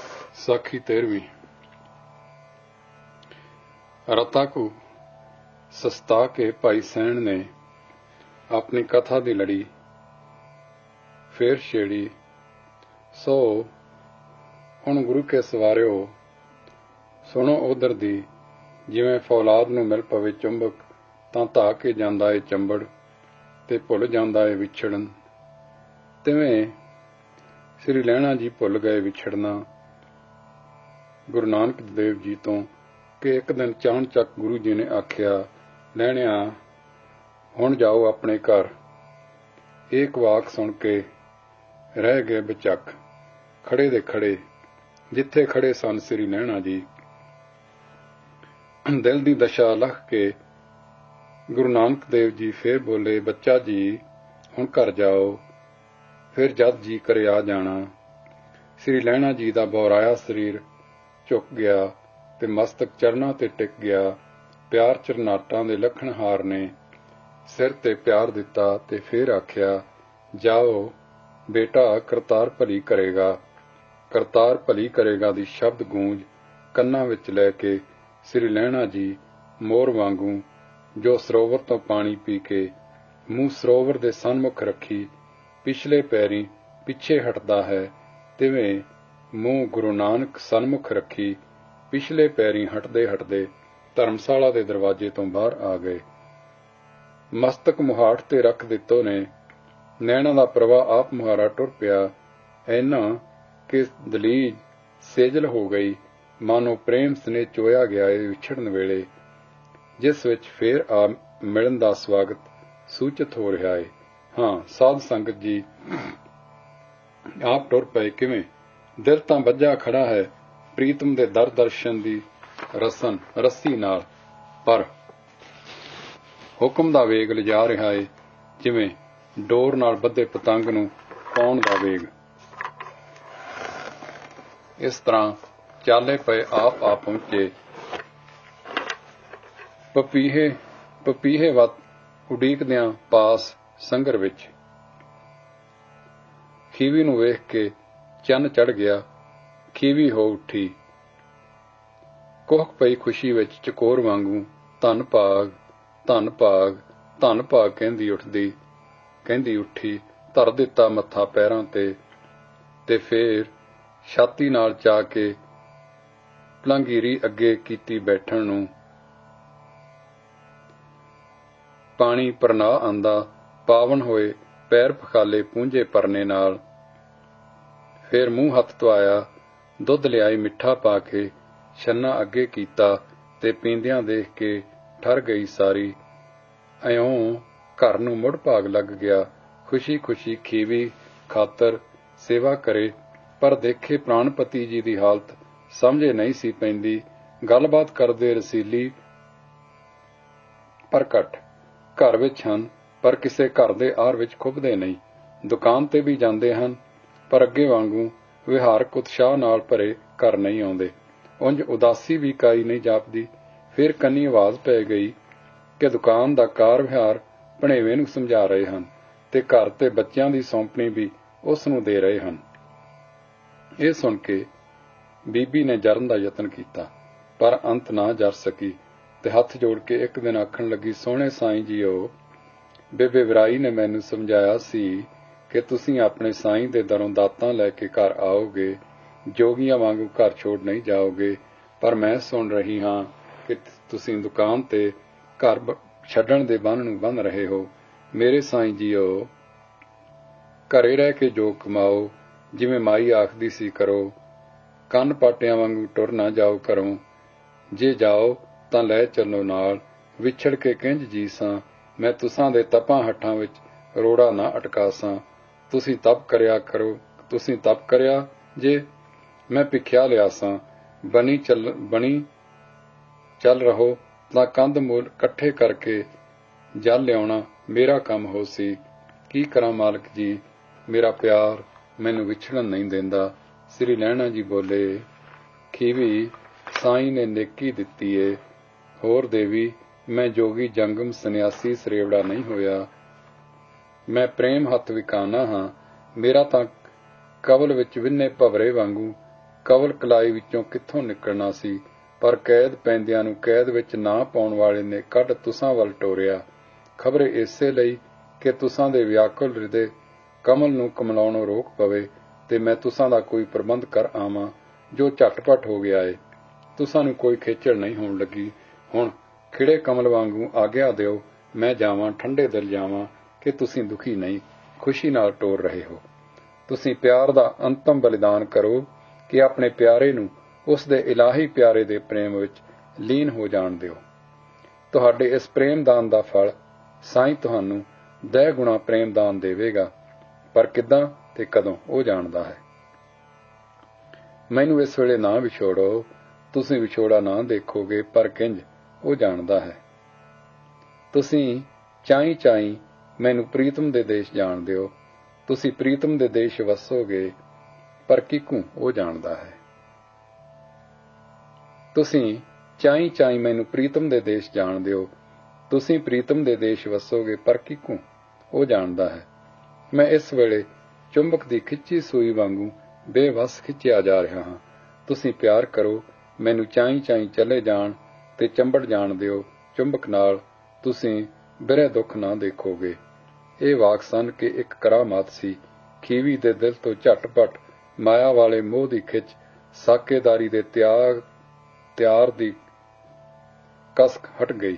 ਸਾਖੀ 13ਵੀਂ। ਰਤਾ ਕੋ ਸਸਤਾ ਕੇ ਭਾਈ ਸੈਣ ਨੇ ਆਪਣੀ ਕਥਾ ਦੀ ਲੜੀ ਫੇਰ ਛੇੜੀ। ਸੋ ਹੁਣ ਗੁਰੂ ਕੇ ਸਵਾਰਿਓ, ਸੁਣੋ ਉਧਰ ਦੀ। ਜਿਵੇਂ ਫੌਲਾਦ ਨੂੰ ਮਿਲ ਪਵੇ ਚੁੰਬਕ, ਤਾਂ ਧਾ ਕੇ ਜਾਂਦਾ ਏ ਚੰਬੜ ਤੇ ਭੁੱਲ ਜਾਂਦਾ ਏ ਵਿਛੜਨ, ਤਿਵੇਂ ਸ੍ਰੀ ਲਹਿਣਾ ਜੀ ਭੁੱਲ ਗਏ ਵਿਛੜਨਾ ਗੁਰੂ ਨਾਨਕ ਦੇਵ ਜੀ ਤੋਂ ਕਿ ਇੱਕ ਦਿਨ ਚਾਣਚੱਕ ਗੁਰੂ ਜੀ ਨੇ ਆਖਿਆ, ਲਹਿਣਿਆ ਹੁਣ ਜਾਓ ਆਪਣੇ ਘਰ। ਏਕ ਵਾਕ ਸੁਣ ਕੇ ਰਹਿ ਗਏ ਬਚੱਕ, ਖੜੇ ਦੇ ਖੜੇ ਜਿੱਥੇ ਖੜੇ ਸਨ ਸ੍ਰੀ ਲਹਿਣਾ ਜੀ। ਦਿਲ ਦੀ ਦਸ਼ਾ ਲਖ ਕੇ ਗੁਰੂ ਨਾਨਕ ਦੇਵ ਜੀ ਫੇਰ ਬੋਲੇ, ਬੱਚਾ ਜੀ ਹੁਣ ਘਰ ਜਾਓ, ਫਿਰ ਜਦ ਜੀ ਕਰੇ ਆ ਜਾਣਾ। ਸ੍ਰੀ ਲਹਿਣਾ ਜੀ ਦਾ ਬੌਰਾਇਆ ਸਰੀਰ ਝੁਕ ਗਿਆ ਤੇ ਮਸਤਕ ਚਰਨਾਂ ਤੇ ਟਿਕ ਗਿਆ। ਪਿਆਰ ਚਰਨਾਟਾਂ ਦੇ ਲਖਣਹਾਰ ਨੇ ਸਿਰ ਤੇ ਪਿਆਰ ਦਿੱਤਾ ਤੇ ਫੇਰ ਆਖਿਆ, ਜਾਓ ਬੇਟਾ, ਕਰਤਾਰ ਭਲੀ ਕਰੇਗਾ। ਕਰਤਾਰ ਭਲੀ ਕਰੇਗਾ ਦੀ ਸ਼ਬਦ ਗੂੰਜ ਕੰਨਾਂ ਵਿੱਚ ਲੈ ਕੇ ਸ੍ਰੀ ਲਹਿਣਾ ਜੀ ਮੋਰ ਵਾਂਗੂ, ਜੋ ਸਰੋਵਰ ਤੋਂ ਪਾਣੀ ਪੀ ਕੇ ਮੂੰਹ ਸਰੋਵਰ ਦੇ ਸਨਮੁਖ ਰੱਖੀ ਪਿਛਲੇ ਪੈਰੀਂ ਪਿੱਛੇ ਹਟਦਾ ਹੈ, ਤਿਵੇਂ ਮੂੰਹ ਗੁਰੂ ਨਾਨਕ ਸਨਮੁਖ ਰੱਖੀ ਪਿਛਲੇ ਪੈਰੀਂ ਹਟਦੇ ਹਟਦੇ ਧਰਮਸ਼ਾਲਾ ਦੇ ਦਰਵਾਜ਼ੇ ਤੋਂ ਬਾਹਰ ਆ ਗਏ। ਮਸਤਕ ਮੁਹਾਟ ਤੇ ਰੱਖ ਦਿੱਤੋ ਨੇ। ਨੈਣਾ ਦਾ ਪ੍ਰਵਾਹ ਆਪ ਮੁਹਾਰਾ ਟੁਰ ਪਿਆ, ਐਨਾ ਕਿ ਦਲੀਜ ਸੇਜਲ ਹੋ ਗਈ, ਮਾਨੋ ਪ੍ਰੇਮ ਸਨੇਹ ਚੋਇਆ ਗਿਆ ਏ ਵਿਛੜਨ ਵੇਲੇ, ਜਿਸ ਵਿੱਚ ਫੇਰ ਆ ਮਿਲਣ ਦਾ ਸਵਾਗਤ ਸੂਚਿਤ ਹੋ ਰਿਹਾ ਏ। ਹਾਂ ਸਾਧ ਸੰਗਤ ਜੀ, ਆਪ ਟੁਰ ਪਏ ਕਿਵੇਂ? ਦਿਲ ਤਾਂ ਬੱਝਾ ਖੜਾ ਹੈ ਪ੍ਰੀਤਮ ਦੇ ਦਰ ਦਰਸ਼ਨ ਦੀ ਰੱਸੀ ਨਾਲ, ਪਰ ਹੁਕਮ ਦਾ ਵੇਗ ਲਿਜਾ ਰਿਹਾ ਏ, ਜਿਵੇਂ ਡੋਰ ਨਾਲ ਬੱਧੇ ਪਤੰਗ ਨੂੰ ਪਾਉਣ ਦਾ ਵੇਗ। ਇਸ ਤਰ੍ਹਾਂ ਚਾਲੇ ਪਏ ਆਪ ਆ ਪਹੁੰਚੇ ਪਪੀਹੇ ਵੱਤ ਉਡੀਕਦਿਆਂ ਪਾਸ ਸੰਗਰ ਵਿੱਚ। ਖੀਵੀ ਨੂੰ ਵੇਖ ਕੇ ਚੰਨ ਚੜ੍ਹ ਗਿਆ, ਖੀਵੀ ਹੋ ਉੱਠੀ ਕੋਹਕ ਪਈ ਖੁਸ਼ੀ ਵਿੱਚ ਚਕੋਰ ਵਾਂਗੂ, ਧੰਨ ਭਾਗ ਧੰਨ ਭਾਗ ਧੰਨ ਭਾਗ ਕਹਿੰਦੀ ਉੱਠੀ, ਧਰ ਦਿੱਤਾ ਮੱਥਾ ਪੈਰਾਂ ਤੇ ਫੇਰ ਛਾਤੀ ਨਾਲ ਚਾ ਕੇ ਪਲੰਗੀਰੀ ਅੱਗੇ ਕੀਤੀ ਬੈਠਣ ਨੂੰ। ਪਾਣੀ ਪਰਨਾ ਆਂਦਾ, ਪਾਵਨ ਹੋਏ ਪੈਰ ਪਖਾਲੇ ਪੂੰਝੇ ਪਰਨੇ ਨਾਲ। ਫੇਰ ਮੂੰਹ ਹੱਥ ਧੁਆਇਆ, ਦੁੱਧ ਲਿਆਈ ਮਿੱਠਾ ਪਾ ਕੇ, ਛੰਨਾ ਅੱਗੇ ਕੀਤਾ ਤੇ ਪੀਂਦਿਆਂ ਦੇਖ ਕੇ ਠਰ ਗਈ ਸਾਰੀ। ਇਉਂ ਘਰ ਨੂੰ ਮੁੜ ਭਾਗ ਲੱਗ ਗਿਆ। ਖੁਸ਼ੀ ਖੁਸ਼ੀ ਖੀਵੀ ਖਾਤਰ ਸੇਵਾ ਕਰੇ, ਪਰ ਦੇਖੇ ਪ੍ਰਾਣਪਤੀ ਜੀ ਦੀ ਹਾਲਤ ਸਮਝੇ ਨਹੀਂ ਸੀ ਪੈਂਦੀ। ਗੱਲਬਾਤ ਕਰਦੇ ਰਸੀਲੀ ਪ੍ਰਗਟ ਘਰ ਵਿੱਚ ਹਨ, ਪਰ ਕਿਸੇ ਘਰ ਦੇ ਆਰ ਵਿੱਚ ਖੁੱਭਦੇ ਨਹੀਂ। ਦੁਕਾਨ ਤੇ ਵੀ ਜਾਂਦੇ ਹਨ, ਪਰ ਅੱਗੇ ਵਾਂਗੂ ਵਿਹਾਰਕ ਉਤਸ਼ਾਹ ਨਾਲ ਭਰੇ ਘਰ ਨਹੀਂ ਆਉਂਦੇ। ਉਂਝ ਉਦਾਸੀ ਵੀ ਕਾਈ ਨਹੀਂ ਜਾਪਦੀ। ਫਿਰ ਕੰਨੀ ਆਵਾਜ਼ ਪੈ ਗਈ ਕਿ ਦੁਕਾਨ ਦਾ ਕਾਰ ਵਿਹਾਰ ਭਣੇਵੇਂ ਨੂੰ ਸਮਝਾ ਰਹੇ ਹਨ ਤੇ ਘਰ ਤੇ ਬੱਚਿਆਂ ਦੀ ਸੌਂਪਣੀ ਵੀ ਉਸ ਨੂੰ ਦੇ ਰਹੇ ਹਨ। ਇਹ ਸੁਣ ਕੇ ਬੀਬੀ ਨੇ ਜਰਨ ਦਾ ਯਤਨ ਕੀਤਾ, ਪਰ ਅੰਤ ਨਾ ਜਰ ਸਕੀ ਤੇ ਹੱਥ ਜੋੜ ਕੇ ਇੱਕ ਦਿਨ ਆਖਣ ਲੱਗੀ, ਸੋਹਣੇ ਸਾਈਂ ਜੀਓ, ਬੇਬੇ ਵਿਰਾਈ ਨੇ ਮੈਨੂੰ ਸਮਝਾਇਆ ਸੀ ਕਿ ਤੁਸੀਂ ਆਪਣੇ ਸਾਈਂ ਦੇ ਦਰੋਂ ਦਾਤਾਂ ਲੈ ਕੇ ਘਰ ਆਓਗੇ, ਜੋਗੀਆਂ ਵਾਂਗੂ ਘਰ ਛੋੜ ਨਹੀਂ ਜਾਓਗੇ। ਪਰ ਮੈਂ ਸੁਣ ਰਹੀ ਹਾਂ ਕਿ ਤੁਸੀਂ ਦੁਕਾਨ ਤੇ ਘਰ ਛੱਡਣ ਦੇ ਬੰਨ ਨੂੰ ਬੰਨ ਰਹੇ ਹੋ। ਮੇਰੇ ਸਾਈਂ ਜੀਓ, ਘਰੇ ਰਹਿ ਕੇ ਜੋ ਕਮਾਓ, ਜਿਵੇਂ ਮਾਈ ਆਖਦੀ ਸੀ ਕਰੋ, ਕੰਨ ਪਾਟਿਆਂ ਵਾਂਗੂ ਟੁਰ ਨਾ ਜਾਓ ਘਰੋਂ, ਜੇ ਜਾਓ ਤਾਂ ਲੈ ਚੱਲੋ ਨਾਲ, ਵਿਛੜ ਕੇ ਕਿੰਝ ਜੀ ਸਾਂ, ਮੈਂ ਤੁਸਾਂ ਦੇ ਤਪਾਂ ਹੱਠਾਂ ਵਿੱਚ ਰੋੜਾ ਨਾ ਅਟਕਾਸਾਂ। ਤੁਸੀਂ ਤਪ ਕਰਿਆ ਕਰੋ, ਤੁਸੀਂ ਤਪ ਕਰਿਆ ਜੇ, ਮੈਂ ਭਿਖਿਆ ਲਿਆ ਸਾਂ। ਬਣੀ ਚੱਲ ਰਹੋ ਤਾਂ ਕੰਧ ਮੂਲ ਇਕੱਠੇ ਕਰਕੇ ਜਲ ਲਿਆਉਣਾ ਮੇਰਾ ਕੰਮ ਹੋ ਸੀ। ਕੀ ਕਰਾਂ ਮਾਲਕ ਜੀ, ਮੇਰਾ ਪਿਆਰ ਮੈਨੂੰ ਵਿਛੜਨ ਨਹੀਂ ਦਿੰਦਾ। ਸ੍ਰੀ ਲਹਿਣਾ ਜੀ ਬੋਲੇ, ਖੀਵੀ ਸਾਈਂ ਨੇ ਨੇਕੀ ਦਿੱਤੀ ਏ, ਹੋਰ ਦੇਵੀ ਮੈਂ ਜੋਗੀ ਜੰਗਮ ਸੰਨਿਆਸੀ ਸਰੇਵੜਾ ਨਹੀਂ ਹੋਇਆ। ਮੈਂ ਪ੍ਰੇਮ ਹੱਥ ਵਿਕਾਨਾ ਹਾਂ। ਮੇਰਾ ਤਾਂ ਕਵਲ ਵਿੱਚ ਵਿੰਨੇ ਭਵਰੇ ਵਾਂਗੂ ਕਵਲ ਕਲਾਈ ਵਿੱਚੋਂ ਕਿੱਥੋਂ ਨਿਕਲਣਾ ਸੀ। ਪਰ ਕੈਦ ਪੈਂਦਿਆਂ ਨੂੰ ਕੈਦ ਵਿੱਚ ਨਾ ਪਾਉਣ ਵਾਲੇ ਨੇ ਕੱਢ ਤੁਸਾਂ ਵੱਲ ਟੋਰਿਆ। ਖਬਰੇ ਇਸੇ ਲਈ ਕਿ ਤੁਸਾਂ ਦੇ ਵਿਆਕੁਲ ਹਿਰਦੇ ਕਮਲ ਨੂੰ ਕਮਲਾਉਣੋਂ ਰੋਕ ਪਵੇ ਤੇ ਮੈਂ ਤੁਸਾਂ ਦਾ ਕੋਈ ਪ੍ਰਬੰਧ ਕਰ ਆਵਾਂ ਜੋ ਝਟਪਟ ਹੋ ਗਿਆ ਏ। ਤੁਸਾਂ ਨੂੰ ਕੋਈ ਖੇਚਲ ਨਹੀਂ ਹੋਣ ਲੱਗੀ। ਹੁਣ ਖਿੜੇ ਕਮਲ ਵਾਂਗੂ ਆਗਿਆ ਦਿਓ, ਮੈਂ ਜਾਵਾਂ, ਠੰਡੇ ਦਿਲ ਜਾਵਾਂ ਕਿ ਤੁਸੀਂ ਦੁਖੀ ਨਹੀਂ, ਖੁਸ਼ੀ ਨਾਲ ਟੋਰ ਰਹੇ ਹੋ। ਤੁਸੀਂ ਪਿਆਰ ਦਾ ਅੰਤਮ ਬਲਿਦਾਨ ਕਰੋ ਕਿ ਆਪਣੇ ਪਿਆਰੇ ਨੂੰ ਉਸ ਦੇ ਇਲਾਹੀ ਪਿਆਰੇ ਦੇ ਪ੍ਰੇਮ ਵਿੱਚ ਲੀਨ ਹੋ ਜਾਣ ਦਿਓ। ਤੁਹਾਡੇ ਇਸ ਪ੍ਰੇਮ ਦਾਨ ਦਾ ਫਲ ਸਾਈਂ ਤੁਹਾਨੂੰ 10 ਗੁਣਾ ਪ੍ਰੇਮ ਦਾਨ ਦੇਵੇਗਾ, ਪਰ ਕਿੱਦਾਂ ਤੇ ਕਦੋਂ ਉਹ ਜਾਣਦਾ ਹੈ। ਮੈਨੂੰ ਇਸ ਵੇਲੇ ਨਾ ਵਿਛੋੜੋ, ਤੁਸੀਂ ਵਿਛੋੜਾ ਨਾ ਦੇਖੋਗੇ, ਪਰ ਕਿੰਜ ਉਹ ਜਾਣਦਾ ਹੈ। ਤੁਸੀਂ ਚਾਈਂ ਚਾਈਂ ਮੈਨੂੰ ਪ੍ਰੀਤਮ ਦੇ ਦੇਸ਼ ਜਾਣ ਦਿਓ, ਤੁਸੀਂ ਪ੍ਰੀਤਮ ਦੇ ਦੇਸ਼ ਵਸੋਗੇ, ਪਰ ਕਿਕੂ ਉਹ ਜਾਣਦਾ ਹੈ। ਤੁਸੀਂ ਚਾਈਂ ਚਾਈਂ ਮੈਨੂੰ ਪ੍ਰੀਤਮ ਦੇ ਦੇਸ਼ ਜਾਣ ਦਿਓ, ਤੁਸੀਂ ਪ੍ਰੀਤਮ ਦੇ ਦੇਸ਼ ਵਸੋਗੇ, ਪਰ ਕਿਕੂ ਉਹ ਜਾਣਦਾ ਹੈ। ਮੈਂ ਇਸ ਵੇਲੇ ਚੁੰਬਕ ਦੀ ਖਿੱਚੀ ਸੂਈ ਵਾਂਗੂ ਬੇਵੱਸ ਖਿੱਚਿਆ ਜਾ ਰਿਹਾ ਹਾਂ। ਤੁਸੀਂ ਪਿਆਰ ਕਰੋ, ਮੈਨੂੰ ਚਾਈਂ ਚਾਈਂ ਚਲੇ ਜਾਣ ਤੇ ਚੰਬੜ ਜਾਣ ਦਿਓ ਚੁੰਬਕ ਨਾਲ, ਤੁਸੀਂ ਬਿਰਹਿ ਦੁੱਖ ਨਾ ਦੇਖੋਗੇ। ਇਹ ਵਾਕ ਸਨ ਕਿ ਇੱਕ ਕਰਾਮਾਤ ਸੀ। ਖੀਵੀ ਦੇ ਦਿਲ ਤੋਂ ਝਟਪਟ ਮਾਇਆ ਵਾਲੇ ਮੋਹ ਦੀ ਖਿੱਚ, ਸਾਕੇਦਾਰੀ ਦੇ ਤਿਆਰ ਦੀ ਕਸਕ ਹਟ ਗਈ।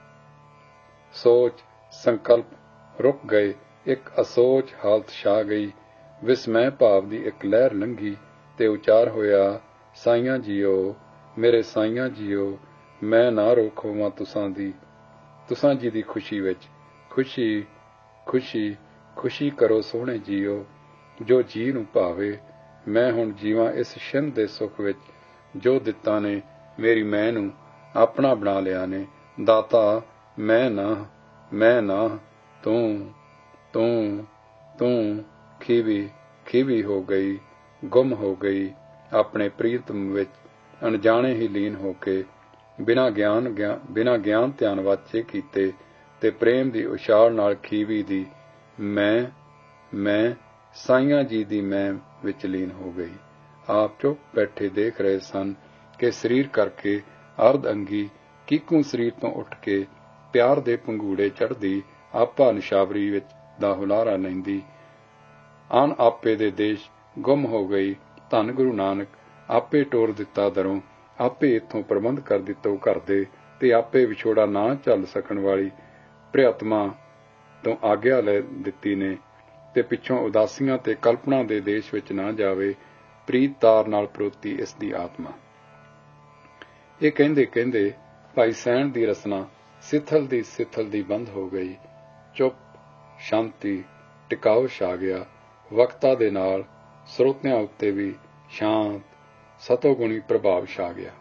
ਸੋਚ ਸੰਕਲਪ ਰੁਕ ਗਏ, ਇੱਕ ਅਸੋਚ ਹਾਲਤ ਛਾ ਗਈ। ਵਿਸਮੈ ਭਾਵ ਦੀ ਇੱਕ ਲਹਿਰ ਲੰਘੀ ਤੇ ਉਚਾਰ ਹੋਇਆ, ਸਾਈਆਂ ਜੀਓ, ਮੇਰੇ ਸਾਈਆਂ ਜੀਓ, ਮੈਂ ਨਾ ਰੋਕ ਹੋਵਾਂ ਤੁਸਾਂ ਜੀ ਦੀ ਖੁਸ਼ੀ ਵਿੱਚ। ਖੁਸ਼ੀ ਖੁਸ਼ੀ ਖੁਸ਼ੀ ਕਰੋ ਸੋਹਣੇ ਜੀਓ, ਜੋ ਜੀ ਨੂੰ ਭਾਵੇ। ਮੈਂ ਹੁਣ ਜੀਵਾਂ ਇਸ ਛਿੰਦ ਦੇ ਸੁੱਖ ਵਿੱਚ, ਜੋ ਦਿੱਤਾ ਨੇ ਮੇਰੀ ਮੈਂ ਨੂੰ ਆਪਣਾ ਬਣਾ ਲਿਆ ਨੇ। ਦਾਤਾ ਮੈਂ ਨਾ ਤੂੰ ਤੂੰ ਤੂੰ ਖੀਵੀ ਖੀਵੀ ਹੋ ਗਈ, ਗੁੰਮ ਹੋ ਗਈ ਆਪਣੇ ਪ੍ਰੀਤਮ ਵਿੱਚ, ਅਣਜਾਣੇ ਹੀ ਲੀਨ ਹੋ ਕੇ, ਬਿਨਾਂ ਗਿਆਨ ਧਿਆਨ ਵਾਚੇ ਕੀਤੇ ਤੇ ਪ੍ਰੇਮ ਦੀ ਉਛਾਲ ਨਾਲ ਖੀਵੀ ਦੀ ਮੈਂ ਸਾਈਆਂ ਜੀ ਦੀ ਮੈਂ ਵਿੱਚ ਲੀਨ ਹੋ ਗਈ। ਆਪ ਚੁੱਪ ਬੈਠੇ ਦੇਖ ਰਹੇ ਸਨ ਕਿ ਸਰੀਰ ਕਰਕੇ ਅਰਧ ਅੰਗੀ ਕਿਕੂ ਸਰੀਰ ਤੋਂ ਉੱਠ ਕੇ ਪਿਆਰ ਦੇ ਪੰਗੂੜੇ ਚੜ੍ਹਦੀ, ਆਪਾ ਨਿਸ਼ਾਵਰੀ ਵਿੱਚ ਦਾ ਹੁਲਾਰਾ ਲੈਂਦੀ, ਅਣ ਆਪੇ ਦੇ ਦੇਸ਼ ਗੁੰਮ ਹੋ ਗਈ। ਧੰਨ ਗੁਰੂ ਨਾਨਕ ਆਪੇ ਟੋਰ ਦਿੱਤਾ ਦਰੋਂ, ਆਪੇ ਇੱਥੋਂ ਪ੍ਰਬੰਧ ਕਰ ਦਿੱਤੋ ਘਰ ਦੇ, ਤੇ ਆਪੇ ਵਿਛੋੜਾ ਨਾ ਝੱਲ ਸਕਣ ਵਾਲੀ ਪ੍ਰਿਅਤਮਾ ਤੋਂ ਆਗਿਆ ਲੈ ਦਿੱਤੀ ਨੇ, ਤੇ ਪਿੱਛੋਂ ਉਦਾਸੀਆਂ ਤੇ ਕਲਪਨਾ ਦੇ ਦੇਸ਼ ਵਿੱਚ ਨਾ ਜਾਵੇ। ਪ੍ਰੀਤ ਤਾਰ ਨਾਲ ਪਰੋਤੀ ਇਸ ਦੀ ਆਤਮਾ। ਇਹ ਕਹਿੰਦੇ ਕਹਿੰਦੇ ਭਾਈ ਸੈਣ ਦੀ ਰਸਨਾ ਸਿਥਲ ਦੀ ਬੰਦ ਹੋ ਗਈ। ਚੁੱਪ ਸ਼ਾਂਤੀ ਟਿਕਾਓ ਛਾ ਗਿਆ। ਵਕਤਾਂ ਦੇ ਨਾਲ ਸਰੋਤਿਆਂ ਉੱਤੇ ਵੀ ਸ਼ਾਂਤ ਸਤੋਗੁਣੀ ਪ੍ਰਭਾਵ ਛਾ ਗਿਆ।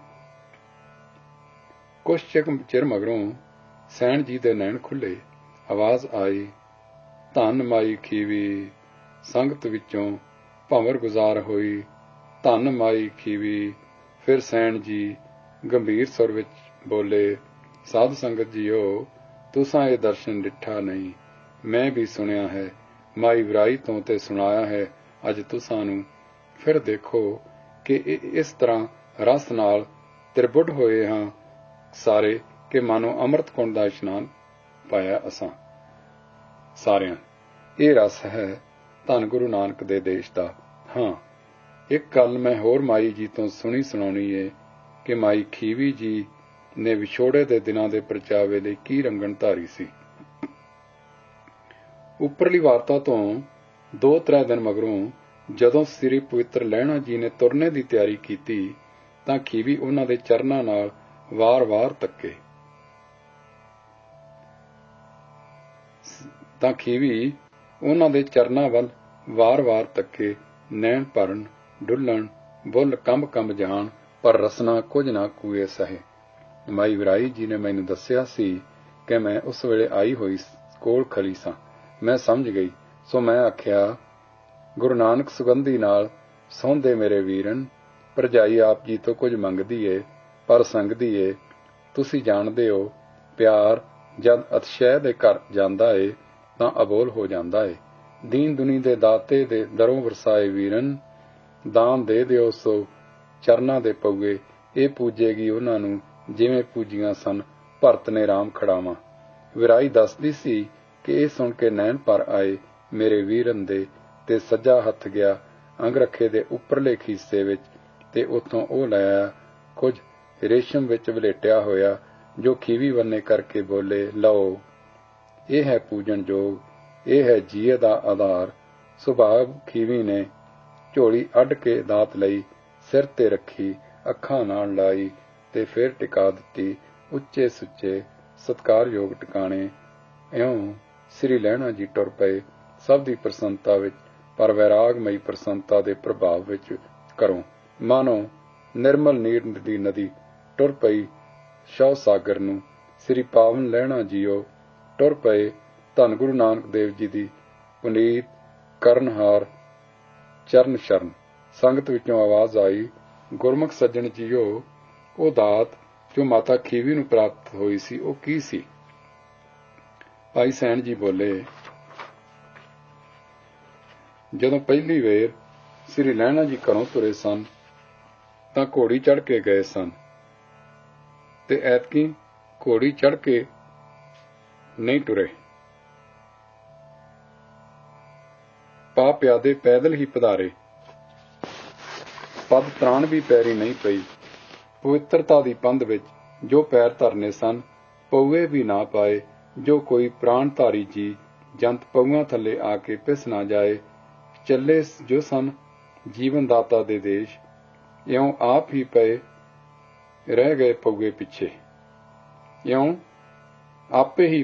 ਕੁਛ ਚਿਰ ਮਗਰੋਂ ਸੈਣ ਜੀ ਦੇ ਨੈਣ ਖੁੱਲੇ। ਆਵਾਜ਼ ਆਈ, ਧੰਨ ਮਾਈ ਖੀਵੀ। ਸੰਗਤ ਵਿੱਚੋਂ ਭੰਵਰ ਗੁਜ਼ਾਰ ਹੋਈ, ਧੰਨ ਮਾਈ ਖੀਵੀ। ਫਿਰ ਸੈਣ ਜੀ ਗੰਭੀਰ ਸੁਰ ਵਿੱਚ ਬੋਲੇ, ਸਾਧ ਸੰਗਤ ਜੀਓ, ਤੁਸਾਂ ਇਹ ਦਰਸ਼ਨ ਡਿੱਠਾ ਨਹੀਂ, ਮੈਂ ਵੀ ਸੁਣਿਆ ਹੈ, ਮਾਈ ਵਿਰਾਈ ਤੋਂ ਤੇ ਸੁਣਾਇਆ ਹੈ ਅੱਜ ਤੁਸਾਂ ਨੂੰ। ਫਿਰ ਦੇਖੋ ਕਿ ਇਸ ਤਰ੍ਹਾਂ ਰਸ ਨਾਲ ਤ੍ਰਿਬੁੱਢ ਹੋਏ ਹਾਂ ਸਾਰੇ ਕਿ ਮਾਨੋ ਅੰਮ੍ਰਿਤ ਕੁੰਡ ਦਾ ਇਸ਼ਨਾਨ ਪਾਇਆ ਅਸਾਂ ਸਾਰਿਆਂ। ਇਹ ਰਸ ਹੈ ਧੰਨ ਗੁਰੂ ਨਾਨਕ ਦੇ ਦੇਸ਼ ਦਾ। ਹਾਂ, ਇੱਕ ਗੱਲ ਮੈਂ ਹੋਰ ਮਾਈ ਜੀ ਤੋਂ ਸੁਣੀ ਸੁਣਾਉਣੀ ਏ ਕਿ ਮਾਈ ਖੀਵੀ ਜੀ ਨੇ ਵਿਛੋੜੇ ਦੇ ਦਿਨਾਂ ਦੇ ਪ੍ਰਚਾਵੇ ਲਈ ਕੀ ਰੰਗਣ ਧਾਰੀ ਸੀ। ਉੱਪਰਲੀ ਵਾਰਤਾ ਤੋਂ 2-3 ਦਿਨ ਮਗਰੋਂ ਜਦੋਂ ਸ੍ਰੀ ਪਵਿੱਤਰ ਲਹਿਣਾ ਜੀ ਨੇ ਤੁਰਨੇ ਦੀ ਤਿਆਰੀ ਕੀਤੀ ਤਾਂ ਖੀਵੀ ਉਹਨਾਂ ਦੇ ਚਰਨਾਂ ਨਾਲ ਵਾਰ-ਵਾਰ ਤੱਕੇ। ਉਹਨਾਂ ਦੇ ਚਰਨਾਂ ਵੱਲ ਵਾਰ-ਵਾਰ ਤੱਕੇ, ਨੈਣ ਭਰਨ ਡੁੱਲਣ, ਬੁੱਲ ਕੰਬ ਜਾਣ, ਪਰ ਰਸਨਾ ਕੁਝ ਨਾ ਕੂਏ ਸਹੇ। ਮਾਈ ਵਿਰਾਈ ਜੀ ਨੇ ਮੈਨੂੰ ਦੱਸਿਆ ਸੀ ਕਿ ਮੈਂ ਉਸ ਵੇਲੇ ਆਈ ਹੋਈ ਕੋਲ ਖੜੀ ਸਾਂ। ਮੈਂ ਸਮਝ ਗਈ, ਸੋ ਮੈਂ ਆਖਿਆ, ਗੁਰੂ ਨਾਨਕ ਸੁਗੰਧੀ ਨਾਲ ਸੌਂਦੇ ਮੇਰੇ ਵੀਰਨ, ਭਰਜਾਈ ਆਪ ਜੀ ਤੋਂ ਕੁਝ ਮੰਗਦੀ ਏ ਪਰ ਸੰਗਦੀ ਏ। ਤੁਸੀਂ ਜਾਣਦੇ ਹੋ, ਪਿਆਰ ਜਦ ਅਤਿਸ਼ੈ ਦੇ ਘਰ ਜਾਂਦਾ ਏ ਤਾਂ ਅਬੋਲ ਹੋ ਜਾਂਦਾ ਏ। ਦੀਨ ਦੁਨੀ ਦੇ ਦਾਤੇ ਦੇ ਦਰੋਂ ਵਰਸਾਏ ਵੀਰਨ, ਦਾਨ ਦੇ ਦਿਓ ਸੋ ਚਰਨਾਂ ਦੇ ਪਊਏ। ਇਹ ਪੂਜੇਗੀ ਉਹਨਾਂ ਨੂੰ ਜਿਵੇਂ ਪੂਜੀਆਂ ਸਨ ਭਰਤ ਨੇ ਰਾਮ ਖੜਾਵਾਂ। ਵਿਰਾਈ ਦੱਸਦੀ ਸੀ ਕਿ ਇਹ ਸੁਣ ਕੇ ਨੈਣ ਭਰ ਆਏ ਮੇਰੇ ਵੀਰਨ ਦੇ, ਤੇ ਸੱਜਾ ਹੱਥ ਗਿਆ ਅੰਗਰਖੇ ਦੇ ਉੱਪਰਲੇ ਖੀਸੇ ਵਿੱਚ, ਤੇ ਉੱਥੋਂ ਉਹ ਲੈ ਆਇਆ ਕੁਝ ਰੇਸ਼ਮ ਵਿੱਚ ਵਲੇਟਿਆ ਹੋਇਆ, ਜੋ ਖੀਵੀ ਵੰਨੇ ਕਰਕੇ ਬੋਲੇ, ਲਓ ਇਹ ਹੈ ਪੂਜਣ ਯੋਗ, ਇਹ ਹੈ ਜੀਏ ਦਾ ਆਧਾਰ। ਸੁਭਾਗ ਖੀਵੀ ਨੇ ਝੋਲੀ ਅੱਡ ਕੇ ਦਾਤ ਲਈ, ਸਿਰ ਤੇ ਰੱਖੀ, ਅੱਖਾਂ ਨਾਲ ਲਾਈ, ਤੇ ਫਿਰ ਟਿਕਾ ਦਿੱਤੀ ਉੱਚੇ ਸੁੱਚੇ ਸਤਿਕਾਰਯੋਗ ਟਿਕਾਣੇ। ਇਉਂ ਸ੍ਰੀ ਲਹਿਣਾ ਜੀ ਟੁਰ ਪਏ, ਸਭ ਦੀ ਪ੍ਰਸੰਨਤਾ ਵਿੱਚ, ਪਰ ਵੈਰਾਗਮਈ ਪ੍ਰਸੰਨਤਾ ਦੇ ਪ੍ਰਭਾਵ ਵਿੱਚ ਘਰੋਂ, ਮਾਨੋ ਨਿਰਮਲ ਨੀਰ ਦੀ ਨਦੀ ਟੁਰ ਪਈ ਸ਼ੌ ਸਾਗਰ ਨੂੰ। ਸ੍ਰੀ ਪਾਵਨ ਲਹਿਣਾ ਜੀਓ ਟੁਰ ਪਏ ਧੰਨ ਗੁਰੂ ਨਾਨਕ ਦੇਵ ਜੀ ਦੀ ਪੁਨੀਤ ਕਰਨਹਾਰ ਚਰਨ ਸ਼ਰਨ। ਸੰਗਤ ਵਿੱਚੋਂ ਆਵਾਜ਼ ਆਈ, ਗੁਰਮੁਖ ਸੱਜਣ ਜੀਓ, ਉਹ ਦਾਤ ਜੋ ਮਾਤਾ ਖੀਵੀ ਨੂੰ ਪ੍ਰਾਪਤ ਹੋਈ ਸੀ ਉਹ ਕੀ ਸੀ? ਭਾਈ ਸੈਣ ਜੀ ਬੋਲੇ, ਜਦੋਂ ਪਹਿਲੀ ਵੇਰ ਸ੍ਰੀ ਲਹਿਣਾ ਜੀ ਘਰੋਂ ਤੁਰੇ ਸਨ ਤਾਂ ਘੋੜੀ ਚੜ੍ਹ ਕੇ ਗਏ ਸਨ, ਤੇ ਐਤਕੀ ਘੋੜੀ ਚੜ੍ਹ ਕੇ ਨਹੀਂ ਟੁਰੇ, ਪਾ ਪਿਆਦੇ ਪੈਦਲ ਹੀ ਪਧਾਰੇ। ਪਦ ਤ੍ਰਾਣ ਵੀ ਪੈਰੀ ਨਹੀਂ ਪਈ। ਪਵਿੱਤਰਤਾ ਦੀ ਪੰਧ ਵਿੱਚ ਜੋ ਪੈਰ ਧਰਨੇ ਸਨ, ਪਊਏ ਵੀ ਨਾ ਪਾਏ, ਜੋ ਕੋਈ ਪ੍ਰਾਣਧਾਰੀ ਜੀ ਜੰਤ ਪਊਆਂ ਥੱਲੇ ਆ ਕੇ ਪਿਸ ਨਾ ਜਾਏ। ਚੱਲੇ ਜੋ ਸਨ ਜੀਵਨ ਦਾਤਾ ਦੇ ਦੇਸ਼, ਇਉਂ ਆਪ ਹੀ ਪਏ ਰਹਿ ਗਏ ਪਊਏ ਪਿੱਛੇ, ਇਉਂ ਆਪੇ ਹੀ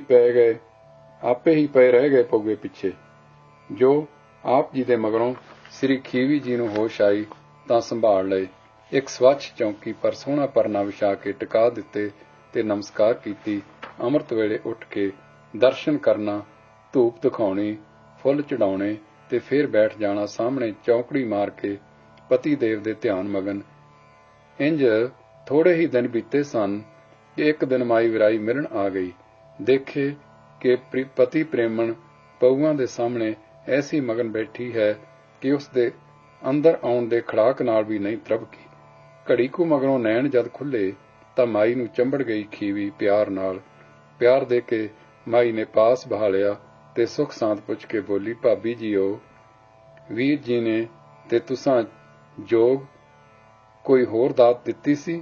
ਪਏ ਰਹਿ ਗਏ ਪਊਏ ਪਿੱਛੇ। ਜੋ ਆਪ ਜੀ ਦੇ ਮਗਰੋਂ ਸ੍ਰੀ ਖੀਵੀ ਜੀ ਨੂੰ ਹੋਸ਼ ਆਈ ਤਾਂ ਸੰਭਾਲ ਲਏ, ਇੱਕ ਸਵੱਛ ਚੌਂਕੀ ਪਰ ਸੋਹਣਾ ਪਰਨਾ ਵਿਛਾ ਕੇ ਟਿਕਾ ਦਿੱਤੇ ਤੇ ਨਮਸਕਾਰ ਕੀਤੀ। ਅੰਮ੍ਰਿਤ ਵੇਲੇ ਉੱਠ ਕੇ ਦਰਸ਼ਨ ਕਰਨਾ, ਧੂਪ ਦਿਖਾਉਣੀ, ਫੁੱਲ ਚੜਾਉਣੇ, ਤੇ ਫੇਰ ਬੈਠ ਜਾਣਾ ਸਾਹਮਣੇ ਚੌਂਕੜੀ ਮਾਰ ਕੇ ਪਤੀ ਦੇਵ ਦੇ ਧਿਆਨ ਮਗਨ। ਇੰਜ ਥੋੜੇ ਹੀ ਦਿਨ ਬੀਤੇ ਸਨ ਕਿ ਇੱਕ ਦਿਨ ਮਾਈ ਵਿਰਾਈ ਮਿਲਣ ਆ ਗਈ। ਦੇਖੇ ਕਿ ਪਤੀ ਪ੍ਰੇਮਣ ਪਊਆਂ ਦੇ ਸਾਹਮਣੇ ਐਸੀ ਮਗਨ ਬੈਠੀ ਹੈ ਕਿ ਉਸ ਦੇ ਅੰਦਰ ਆਉਣ ਦੇ ਖੜਾਕ ਨਾਲ ਵੀ ਨਹੀਂ ਤ੍ਰਭਕੀ। ਘੜੀ ਕੁ ਮਗਰੋਂ ਨੈਣ ਜਦ ਖੁੱਲੇ ਤਾਂ ਮਾਈ ਨੂੰ ਚੰਬੜ ਗਈ ਖੀਵੀ ਪਿਆਰ ਨਾਲ। ਪਿਆਰ ਦੇ ਕੇ ਮਾਈ ਨੇ ਪਾਸ ਬਹਾ ਲਿਆ ਤੇ ਸੁਖ ਸਾਂਦ ਪੁੱਛ ਕੇ ਬੋਲੀ, ਭਾਬੀ ਜੀਓ, ਵੀਰ ਜੀ ਨੇ ਤੇ ਤੁਸਾਂ ਜੋਗ ਕੋਈ ਹੋਰ ਦਾਤ ਦਿੱਤੀ ਸੀ?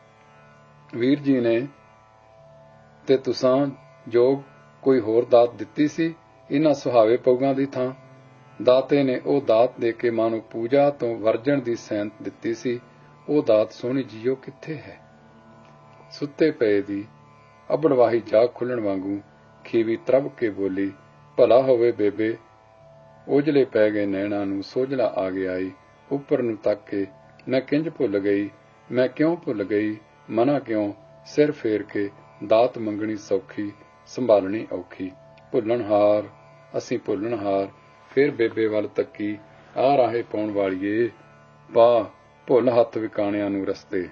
ਵੀਰ ਜੀ ਨੇ ਤੇ ਤੁਸਾਂ ਜੋਗ ਕੋਈ ਹੋਰ ਦਾਤ ਦਿੱਤੀ ਸੀ ਇਹਨਾਂ ਸੁਹਾਵੇ ਪਊਆਂ ਦੀ ਥਾਂ? ਦਾਤੇ ਨੇ ਉਹ ਦਾਤ ਦੇ ਕੇ ਮਾਨੋ ਪੂਜਾ ਤੋਂ ਵਰਜਣ ਦੀ ਸੈਂਤ ਦਿੱਤੀ ਸੀ। ਉਹ ਦਾਤ ਸੋਹਣੀ ਜੀਓ ਕਿੱਥੇ ਹੈ? ਸੁੱਤੇ ਪਏ ਦੀ ਅਬੜਵਾਹੀ ਜਾਗ ਖੁੱਲਣ ਵਾਂਗੂ ਖੀਵੀ ਤਰਬ ਕੇ ਬੋਲੀ, ਭਲਾ ਹੋਵੇ ਬੇਬੇ। ਉਜਲੇ ਪੈ ਗਏ ਨੈਣਾ ਨੂੰ ਸੋਝਲਾ ਆ ਗਿਆ ਈ। ਉੱਪਰ ਨੂੰ ਤੱਕ ਕੇ ਮੈਂ ਕਿੰਜ ਭੁੱਲ ਗਈ, ਮੈਂ ਕਿਉਂ ਭੁੱਲ ਗਈ, ਮਨਾ ਕਿਉਂ? ਸਿਰ ਫੇਰ ਕੇ ਦਾਤ ਮੰਗਣੀ ਸੌਖੀ, ਸੰਭਾਲਣੀ ਔਖੀ। ਭੁੱਲਣਹਾਰ ਅਸੀਂ ਭੁੱਲਣਹਾਰ। ਫਿਰ ਬੇਬੇ ਵੱਲ ਤੱਕੀ, ਆ ਰਾਹੇ ਪਾਉਣ ਵਾਲੀਏ, ਪਾ ਭੁੱਲ ਹੱਥ ਵਿਕਾਣਿਆਂ ਨੂੰ ਰਸਤੇ।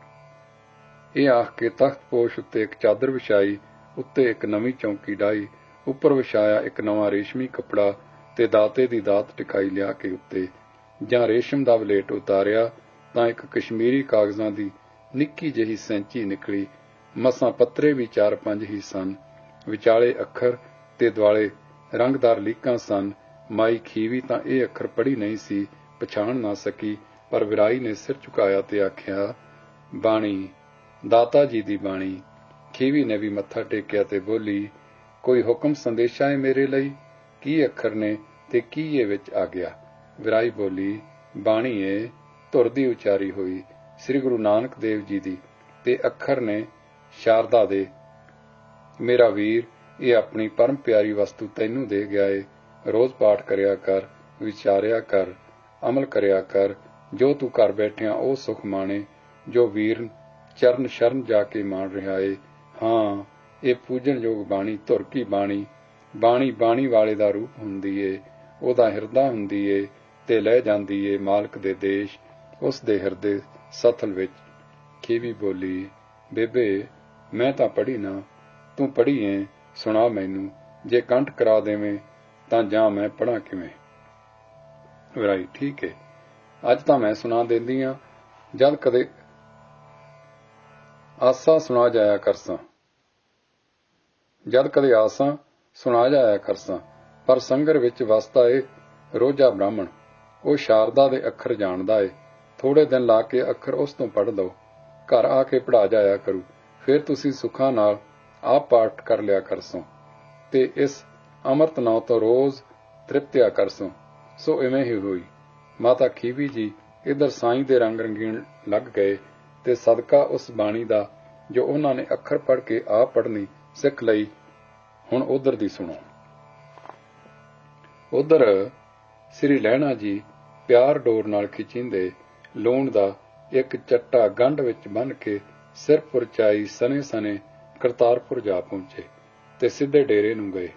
ਇਹ ਆਖ ਕੇ ਤਖਤ ਪੋਸ਼ ਉੱਤੇ ਇੱਕ ਚਾਦਰ ਵਿਛਾਈ, ਉੱਤੇ ਇੱਕ ਨਵੀਂ ਚੌਂਕੀ ਡਾਹੀ, ਉੱਪਰ ਵਿਛਾਇਆ ਇੱਕ ਨਵਾਂ ਰੇਸ਼ਮੀ ਕੱਪੜਾ, ਤੇ ਦਾਤੇ ਦੀ ਦਾਤ ਟਿਕਾਈ ਲਿਆ ਕੇ ਉੱਤੇ ਜਾਂ ਰੇਸ਼ਮ ਦਾ ਵਲੇਟ ਉਤਾਰਿਆ ਤਾਂ ਇੱਕ ਕਸ਼ਮੀਰੀ ਕਾਗਜ਼ਾਂ ਦੀ ਨਿੱਕੀ ਜਿਹੀ ਸੈਂਚੀ ਨਿਕਲੀ। ਮਸਾਂ ਪੱਤਰੇ ਵੀ 4-5 ਹੀ ਸਨ, ਵਿਚਾਲੇ ਅੱਖਰ ਤੇ ਦੁਆਲੇ ਰੰਗਦਾਰ ਲੀਕਾਂ ਸਨ। ਮਾਈ ਖੀਵੀ ਤਾਂ ਇਹ ਅੱਖਰ ਪੜ੍ਹੀ ਨਹੀਂ ਸੀ, ਪਛਾਣ ਨਾ ਸਕੀ, ਪਰ ਵਿਰਾਈ ਨੇ ਸਿਰ ਝੁਕਾਇਆ ਤੇ ਆਖਿਆ, ਬਾਣੀ, ਦਾਤਾ ਜੀ ਦੀ ਬਾਣੀ। ਖੀਵੀ ਨੇ ਵੀ ਮੱਥਾ ਟੇਕਿਆ ਤੇ ਬੋਲੀ, ਕੋਈ ਹੁਕਮ ਸੰਦੇਸ਼ਾ ਹੈ ਮੇਰੇ ਲਈ? ਕੀ ਅੱਖਰ ਨੇ ਤੇ ਕੀ ਇਹ ਵਿੱਚ ਆ ਗਿਆ? ਵਿਰਾਈ ਬੋਲੀ, ਬਾਣੀ ਏ, ਧੁਰ ਦੀ ਉਚਾਰੀ ਹੋਈ, ਸ੍ਰੀ ਗੁਰੂ ਨਾਨਕ ਦੇਵ ਜੀ ਦੀ, ਤੇ ਅੱਖਰ ਨੇ ਸ਼ਾਰਦਾ ਦੇ। ਮੇਰਾ ਵੀਰ, ਇਹ ਆਪਣੀ ਪਰਮ ਪਿਆਰੀ ਵਸਤੂ ਤੈਨੂੰ ਦੇ ਗਿਆ ਏ। ਰੋਜ਼ ਪਾਠ ਕਰਿਆ ਕਰ, ਵਿਚਾਰਿਆ ਕਰ, ਅਮਲ ਕਰਿਆ ਕਰ, ਜੋ ਤੂੰ ਘਰ ਬੈਠਿਆਂ ਉਹ ਸੁਖ ਮਾਣੇ ਜੋ ਵੀਰ ਚਰਨ ਸ਼ਰਨ ਜਾ ਕੇ ਮਾਣ ਰਿਹਾ ਏ। ਹਾਂ, ਇਹ ਪੂਜਣਯੋਗ ਬਾਣੀ, ਧੁਰ ਕੀ ਬਾਣੀ। ਬਾਣੀ ਬਾਣੀ ਵਾਲੇ ਦਾ ਰੂਪ ਹੁੰਦੀ ਏ, ਉਹਦਾ ਹਿਰਦਾ ਹੁੰਦੀ ਏ, ਤੇ ਲੈ ਜਾਂਦੀ ਏ ਮਾਲਕ ਦੇ ਦੇਸ਼, ਉਸ ਦੇ ਹਿਰਦੇ ਸਥਲ ਵਿੱਚ। ਖੀਵੀ ਬੋਲੀ, ਬੇਬੇ ਮੈਂ ਤਾਂ ਪੜ੍ਹੀ ਨਾ, ਤੂੰ ਪੜ੍ਹੀ ਏ, ਸੁਣਾ ਮੈਨੂੰ। ਜੇ ਕੰਠ ਕਰਾ ਦੇਵੇਂ ਤਾਂ ਜਾਂ ਮੈਂ ਪੜ੍ਹਾਂ ਕਿਵੇਂ? ਵਿਰਾਈ, ਠੀਕ ਏ, ਅੱਜ ਤਾਂ ਮੈਂ ਸੁਣਾ ਦੇਂਦੀ ਆਂ, ਜਦ ਕਦੇ ਆਸਾਂ ਸੁਣਾ ਜਾਇਆ ਕਰਸਾਂ। ਜਦ ਕਦੇ ਆਸਾਂ ਸੁਣਾ ਜਾਇਆ ਕਰਸਾਂ, ਪਰ ਸੰਗਰ ਵਿੱਚ ਵਸਦਾ ਏ ਰੋਜਾ ਬ੍ਰਾਹਮਣ। ਉਹ ਸ਼ਾਰਦਾ ਦੇ ਅੱਖਰ ਜਾਣਦਾ ਏ। ਥੋੜੇ ਦਿਨ ਲਾ ਕੇ ਅੱਖਰ ਉਸ ਤੋਂ ਪੜ੍ਹ ਲਓ। ਘਰ ਆ ਕੇ ਪੜ੍ਹਾ ਜਾਇਆ ਕਰੂ। ਫਿਰ ਤੁਸੀਂ ਸੁੱਖਾਂ ਨਾਲ ਆਪ ਪਾਠ ਕਰ ਲਿਆ ਕਰਸੋਂ ਤੇ ਇਸ ਅੰਮ੍ਰਿਤ ਨਾਂ ਤੋਂ ਰੋਜ਼ ਤ੍ਰਿਪਤਿਆ ਕਰਸੋਂ। ਸੋ ਇਵੇਂ ਹੀ ਹੋਈ। ਮਾਤਾ ਖੀਵੀ ਜੀ ਇੱਧਰ ਸਾਈਂ ਦੇ ਰੰਗ ਰੰਗੀਣ ਲੱਗ ਗਏ ਤੇ ਸਦਕਾ ਉਸ ਬਾਣੀ ਦਾ ਜੋ ਉਹਨਾਂ ਨੇ ਅੱਖਰ ਪੜ੍ਹ ਕੇ ਆਪ ਪੜ੍ਹਨੀ ਸਿੱਖ ਲਈ, ਹੁਣ ਉਧਰ ਦੀ ਸੁਣੋ। ਉਧਰ ਸ੍ਰੀ ਲਹਿਣਾ ਜੀ ਪਿਆਰ ਡੋਰ ਨਾਲ ਖਿਚੀਂਦੇ ਲੂਣ ਦਾ ਇੱਕ ਚੱਟਾ ਗੰਢ ਵਿੱਚ ਬੰਨ੍ਹ ਕੇ ਸਿਰ ਪੁਰਚਾਈ ਸਨੇ ਸਨੇ ਕਰਤਾਰਪੁਰ ਜਾ ਪਹੁੰਚੇ ਤੇ ਸਿੱਧੇ ਡੇਰੇ ਨੂੰ ਗਏ।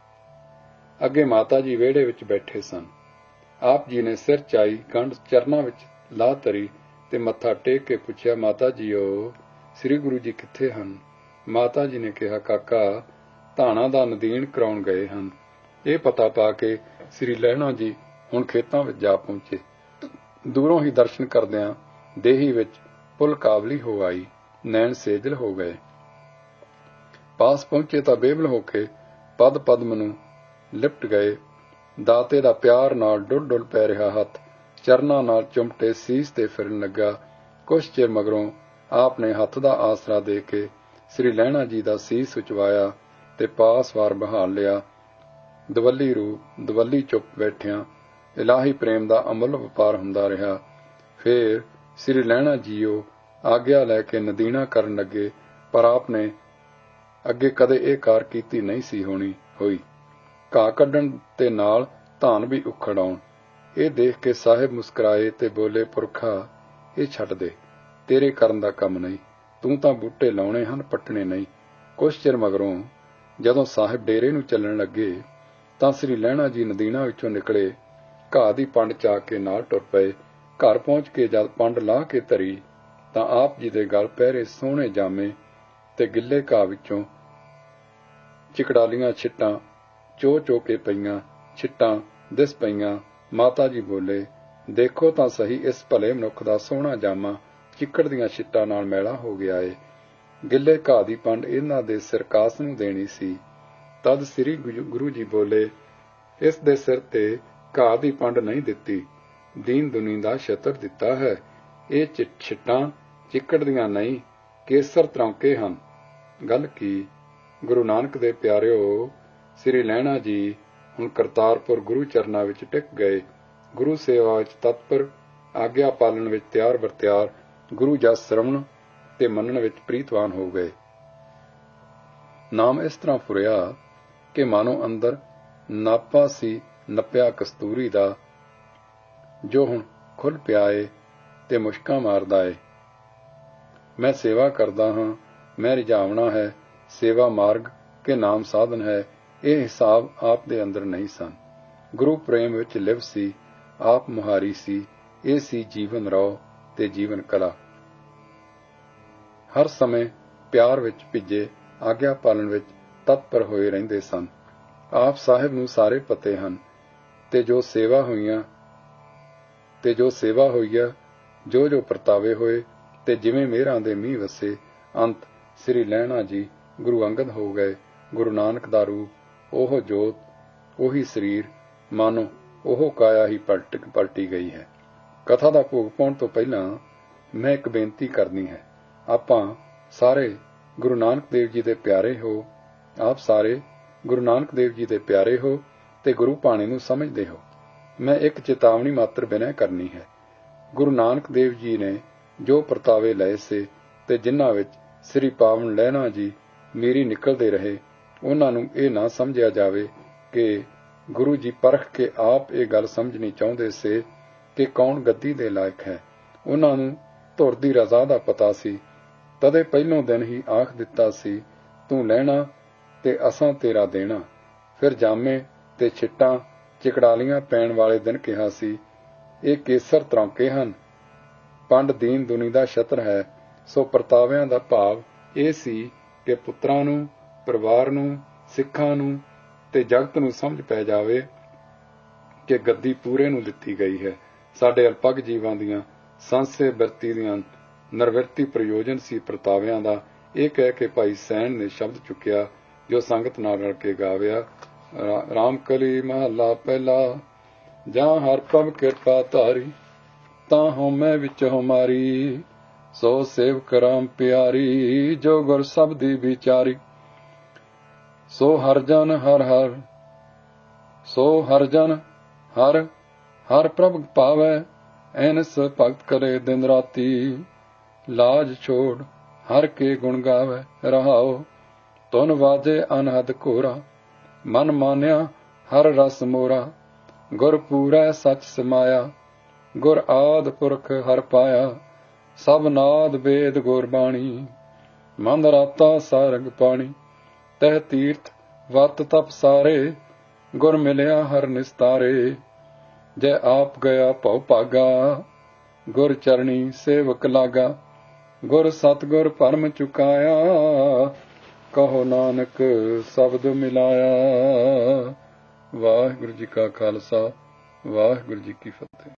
ਅੱਗੇ ਮਾਤਾ ਜੀ ਵਿਹੜੇ ਵਿੱਚ ਬੈਠੇ ਸਨ। ਆਪ ਜੀ ਨੇ ਸਿਰ ਚਾਈ ਗੰਢ ਚਰਨਾਂ ਵਿੱਚ ਲਾ ਧਰੀ ਤੇ ਮੱਥਾ ਟੇਕ ਕੇ ਪੁੱਛਿਆ, ਮਾਤਾ ਜੀਓ, ਸ੍ਰੀ ਗੁਰੂ ਜੀ ਕਿੱਥੇ ਹਨ? ਮਾਤਾ ਜੀ ਨੇ ਕਿਹਾ, ਕਾਕਾ ਧਾਣਾ ਦਾ ਨਦੀਨ ਕਰਾਉਣ ਗਏ ਹਨ। ਇਹ ਪਤਾ ਪਾ ਕੇ ਸ੍ਰੀ ਲਹਿਣਾ ਜੀ ਹੁਣ ਖੇਤਾਂ ਵਿੱਚ ਜਾ ਪਹੁੰਚੇ। ਦੂਰੋਂ ਹੀ ਦਰਸ਼ਨ ਕਰਦਿਆਂ ਦੇਹੀ ਵਿੱਚ ਪੁਲ ਕਾਬਲੀ ਹੋ ਆਈ, ਨੈਣ ਸੇਜਲ ਹੋ ਗਏ। ਪਾਸ ਪਹੁੰਚੇ ਤਾਂ ਬੇਬਲ ਹੋ ਕੇ ਪਦ ਪਦਮ ਨੂੰ ਲਿਪਟ ਗਏ। ਦਾਤੇ ਦਾ ਪਿਆਰ ਨਾਲ ਡੁੱਲ ਡੁੱਲ ਪੈ ਰਿਹਾ ਹੱਥ ਚਰਨਾਂ ਨਾਲ ਚੁੰਮਟੇ ਸੀਸ ਤੇ ਫਿਰਨ ਲੱਗਾ। ਕੁਛ ਚਿਰ ਮਗਰੋਂ ਆਪ ਨੇ ਹੱਥ ਦਾ ਆਸਰਾ ਦੇ ਕੇ ਸ੍ਰੀ ਲਹਿਣਾ ਜੀ ਦਾ ਸੀਸ ਉਚਵਾਇਆ ਤੇ ਪਾਸ ਵਾਰ ਬਹਾਲ ਲਿਆ। ਦਵੱਲੀ ਰੂਪ ਦਵੱਲੀ ਚੁੱਪ ਬੈਠਿਆਂ ਇਲਾਹੀ ਪ੍ਰੇਮ ਦਾ ਅਮੁੱਲ ਵਪਾਰ ਹੁੰਦਾ ਰਿਹਾ। ਫੇਰ ਸ੍ਰੀ ਲਹਿਣਾ ਜੀਓ ਆਗਿਆ ਲੈ ਕੇ ਨਦੀਣਾ ਕਰਨ ਲੱਗੇ, ਪਰ ਆਪ ਨੇ ਅੱਗੇ ਕਦੇ ਇਹ ਕਾਰ ਕੀਤੀ ਨਹੀਂ ਸੀ ਹੋਈ। ਘਾਹ ਕੱਢਣ ਤੇ ਨਾਲ ਧਾਨ ਵੀ ਉਖੜ ਆਉਣ। ਇਹ ਦੇਖ ਕੇ ਸਾਹਿਬ ਮੁਸਕਰਾਏ ਤੇ ਬੋਲੇ, ਪੁਰਖਾ ਇਹ ਛੱਡ ਦੇ, ਤੇਰੇ ਕਰਨ ਦਾ ਕੰਮ ਨਹੀਂ। ਤੂੰ ਤਾਂ ਬੂਟੇ ਲਾਉਣੇ ਹਨ, ਪੱਟਣੇ ਨਹੀਂ। ਕੁਛ ਚਿਰ ਮਗਰੋਂ ਜਦੋਂ ਸਾਹਿਬ ਡੇਰੇ ਨੂੰ ਚੱਲਣ ਲੱਗੇ ਤਾਂ ਸ੍ਰੀ ਲਹਿਣਾ ਜੀ ਨਦੀਣਾ ਵਿੱਚੋਂ ਨਿਕਲੇ, ਘਾਹ ਦੀ ਪੰਡ ਚਾਕ ਕੇ ਨਾਲ ਟੁਰ ਪਏ। ਘਰ ਪਹੁੰਚ ਕੇ ਜਦ ਪੰਡ ਲਾਹ ਕੇ ਧਰੀ ਤਾਂ ਆਪ ਜੀ ਦੇ ਗਲ ਪਹਿਰੇ ਸੋਹਣੇ ਜਾਮੇ ਤੇ ਗਿੱਲੇ ਘਾਹ ਵਿੱਚੋਂ ਚਿਕੜਾਲੀਆਂ ਛਿੱਟਾਂ ਚੋ ਚੋ ਕੇ ਪਈਆਂ ਛਿੱਟਾਂ ਦਿਸ ਪਈਆਂ। ਮਾਤਾ ਜੀ ਬੋਲੇ, ਦੇਖੋ ਤਾਂ ਸਹੀ, ਇਸ ਭਲੇ ਮਨੁੱਖ ਦਾ ਸੋਹਣਾ ਜਾਮਾ ਚਿੱਕੜ ਦੀਆਂ ਛਿੱਟਾਂ ਨਾਲ ਮੈਲਾ ਹੋ ਗਿਆ ਏ। ਗਿੱਲੇ ਘਾਹ ਦੀ ਪੰਡ ਇਹਨਾਂ ਦੇ ਸਿਰਕਾਸ ਨੂੰ ਦੇਣੀ ਸੀ। ਤਦ ਸ੍ਰੀ ਗੁਰੂ ਜੀ ਬੋਲੇ, ਇਸ ਦੇ ਸਿਰ ਤੇ ਘਾਹ ਦੀ ਪੰਡ ਨਹੀਂ ਦਿੱਤੀ, ਦੀਨ ਦੁਨੀ ਦਾ ਛਤਰ ਦਿੱਤਾ ਹੈ। ਇਹ ਛਿੱਟਾਂ ਚਿੱਕੜ ਦੀਆਂ ਨਹੀਂ, ਕੇਸਰ ਤਰੌਂਕੇ ਹਨ। ਗੱਲ ਕੀ? ਗੁਰੂ ਨਾਨਕ ਦੇ ਪਿਆਰਿਓ, ਸ੍ਰੀ ਲਹਿਣਾ ਜੀ ਹੁਣ ਕਰਤਾਰਪੁਰ ਗੁਰੂ ਚਰਨਾਂ ਵਿੱਚ ਟਿਕ ਗਏ। ਗੁਰੂ ਸੇਵਾ ਵਿੱਚ ਤਤਪਰ, ਆਗਿਆ ਪਾਲਣ ਵਿੱਚ ਤਿਆਰ ਬਰਤਿਆਰ, ਗੁਰੂ ਜਸ ਸ਼ਰਵਣ ਤੇ ਮੰਨਣ ਵਿੱਚ ਪ੍ਰੀਤਵਾਨ ਹੋ ਗਏ। ਨਾਮ ਇਸ ਤਰ੍ਹਾਂ ਫੁਰਿਆ ਕਿ ਮਾਨੋ ਅੰਦਰ ਨਾਪਾ ਸੀ ਨੱਪਿਆ ਕਸਤੂਰੀ ਦਾ, ਜੋ ਹੁਣ ਖੁੱਲ ਪਿਆ ਏ ਤੇ ਮੁਸ਼ਕਾਂ ਮਾਰਦਾ ਏ। ਮੈਂ ਸੇਵਾ ਕਰਦਾ ਹਾਂ, ਮੈਂ ਰਿਝਾਵਣਾ ਹੈ, ਸੇਵਾ ਮਾਰਗ ਕੇ ਨਾਮ ਸਾਧਨ ਹੈ। ਇਹ ਹਿਸਾਬ ਆਪ ਦੇ ਅੰਦਰ ਨਹੀਂ ਸਨ। ਗੁਰੂ ਪ੍ਰੇਮ ਵਿੱਚ ਲਿਵ ਸੀ, ਆਪ ਮੁਹਾਰੀ ਸੀ। ਇਹ ਸੀ ਜੀਵਨ ਰੌ ਤੇ ਜੀਵਨ ਕਲਾ। ਹਰ ਸਮੇਂ ਪਿਆਰ ਵਿੱਚ ਭਿੱਜੇ, ਆਗਿਆ ਪਾਲਣ ਵਿੱਚ ਤਤਪਰ ਹੋਏ ਰਹਿੰਦੇ ਸਨ। ਆਪ ਸਾਹਿਬ ਨੂੰ ਸਾਰੇ ਪਤੇ ਹਨ ਤੇ ਜੋ ਸੇਵਾ ਹੋਈ ਆ, ਜੋ ਜੋ ਪਰਤਾਵੇ ਹੋਏ ਤੇ ਜਿਵੇਂ ਮਿਹਰਾਂ ਦੇ ਮੀਂਹ ਵਸੇ, ਅੰਤ ਸ੍ਰੀ ਲਹਿਣਾ ਜੀ ਗੁਰੂ ਅੰਗਦ ਹੋ ਗਏ। ਗੁਰੂ ਨਾਨਕ ਦਾ ਰੂਪ, ਉਹ ਜੋਤ, ਉਹੀ ਸਰੀਰ, ਮਾਨੋ ਉਹ ਕਾਇਆ ਹੀ ਪਲਟੀ ਗਈ ਹੈ। ਕਥਾ ਦਾ ਭੋਗ ਪਾਉਣ ਤੋਂ ਪਹਿਲਾਂ ਮੈਂ ਇੱਕ ਬੇਨਤੀ ਕਰਨੀ ਹੈ। ਆਪਾਂ ਸਾਰੇ ਗੁਰੂ ਨਾਨਕ ਦੇਵ ਜੀ ਦੇ ਪਿਆਰੇ ਹੋ। ਆਪ ਸਾਰੇ ਗੁਰੂ ਨਾਨਕ ਦੇਵ ਜੀ ਦੇ ਪਿਆਰੇ ਹੋ ਤੇ ਗੁਰੂ ਬਾਣੀ ਨੂੰ ਸਮਝਦੇ ਹੋ। ਮੈਂ ਇੱਕ ਚੇਤਾਵਨੀ ਮਾਤਰ ਬਿਨੈ ਕਰਨੀ ਹੈ। ਗੁਰੂ ਨਾਨਕ ਦੇਵ ਜੀ ਨੇ ਜੋ ਪਰਤਾਵੇ ਲਏ ਸੇ ਤੇ ਜਿਨ੍ਹਾਂ ਵਿੱਚ ਸ੍ਰੀ ਪਾਵਨ ਲਹਿਣਾ ਜੀ ਮੀਰੀ ਨਿਕਲਦੇ ਰਹੇ, ਉਹਨਾਂ ਨੂੰ ਇਹ ਨਾ ਸਮਝਿਆ ਜਾਵੇ ਕਿ ਗੁਰੂ ਜੀ ਪਰਖ ਕੇ ਆਪ ਇਹ ਗੱਲ ਸਮਝਣੀ ਚਾਹੁੰਦੇ ਸੇ ਕਿ ਕੌਣ ਗੱਦੀ ਦੇ ਲਾਇਕ ਹੈ। ਉਹਨਾਂ ਨੂੰ ਧੁਰ ਦੀ ਰਜ਼ਾ ਦਾ ਪਤਾ ਸੀ। ਤਦੇ ਪਹਿਲੋਂ ਦਿਨ ਹੀ ਆਖ ਦਿੱਤਾ ਸੀ, ਤੂੰ ਲੈਣਾ ਤੇ ਅਸਾਂ ਤੇਰਾ ਦੇਣਾ। ਫਿਰ ਜਾਮੇ ਤੇ ਛਿੱਟਾਂ ਚਿਕੜਾਲੀਆਂ ਪੈਣ ਵਾਲੇ ਦਿਨ ਕਿਹਾ ਸੀ, ਇਹ ਕੇਸਰ ਤਰੌਂਕੇ ਹਨ, ਪੰਡ ਦੀਨ ਦੁਨੀ ਦਾ ਛਤਰ ਹੈ। ਸੋ ਪਰਤਾਵਿਆਂ ਦਾ ਭਾਵ ਇਹ ਸੀ ਕਿ ਪੁੱਤਰਾਂ ਨੂੰ, ਪਰਿਵਾਰ ਨੂੰ, ਸਿੱਖਾਂ ਨੂੰ ਤੇ ਜਗਤ ਨੂੰ ਸਮਝ ਪੈ ਜਾਵੇ ਕਿ ਗੱਦੀ ਪੂਰੇ ਨੂੰ ਦਿੱਤੀ ਗਈ ਹੈ। ਸਾਡੇ ਅਲਪਗ ਜੀਵਾਂ ਦੀਆਂ ਸੰਸੇ ਬਿਰਤੀ ਦੀਆਂ ਨਿਰਵਰਤੀ ਪ੍ਰਯੋਜਨ ਸੀ ਪ੍ਰਤਾਵਿਆਂ ਦਾ। ਇਹ ਕਹਿ ਕੇ ਭਾਈ ਸੈਣ ਨੇ ਸ਼ਬਦ ਚੁੱਕਿਆ, ਜੋ ਸੰਗਤ ਨਾਲ ਰਲ ਕੇ ਗਾਵਿਆ। ਰਾਮ ਕਲੀ ਮਹੱਲਾ ਪਹਿਲਾ। ਜਾਂ ਹਰ ਪ੍ਰਭ ਕਿਰਪਾ ਧਾਰੀ, ਤਾਂ ਹਉਮੈ ਵਿੱਚ ਹਮਾਰੀ। ਸੋ ਸੇਵਕ ਰਾਮ ਪਿਆਰੀ, ਜੋ ਗੁਰ ਸਬਦੀ ਵਿਚਾਰੀ। ਸੋ ਹਰ ਜਨ ਹਰ ਹਰ ਹਰ ਪ੍ਰਭ ਭਾਵੈ, ਐਨਸ ਭਗਤ ਕਰੇ ਦਿਨ ਰਾਤੀ। ਲਾਜ ਛੋੜ ਹਰ ਕੇ ਗੁਣ ਗਾਵੈ, ਰਹਾਓ ਧੁਨ ਵਾਜੇ ਅਨਹਦ ਘੋਰਾ। ਮਨ ਮਾਨਿਆ ਹਰ ਰਸ ਮੋਰਾ, ਗੁਰ ਪੂਰੈ ਸਚ ਸਮਾਇਆ। ਗੁਰ ਆਦਿ ਪੁਰਖ ਹਰ ਪਾਇਆ, ਸਭ ਨਾਦ ਵੇਦ ਗੁਰਬਾਣੀ। ਮੰਦ ਰਾਤਾ ਸਾਰੰਗ ਪਾਣੀ, ਤਹਿ ਤੀਰਥ ਵਤ ਤਪ ਸਾਰੇ। ਗੁਰ ਮਿਲਿਆ ਹਰ ਨਿਸਤਾਰੇ, ਜੈ ਆਪ ਗਿਆ ਭਉ ਭਾਗਾ। ਗੁਰ ਚਰਣੀ ਸੇਵਕ ਲਾਗਾ, ਗੁਰ ਸਤਿਗੁਰ ਭਰਮ ਚੁਕਾਇਆ। ਕਹੋ ਨਾਨਕ ਸ਼ਬਦ ਮਿਲਾਇਆ। ਵਾਹਿਗੁਰੂ ਜੀ ਕਾ ਖਾਲਸਾ, ਵਾਹਿਗੁਰੂ ਜੀ ਕੀ ਫਤਿਹ।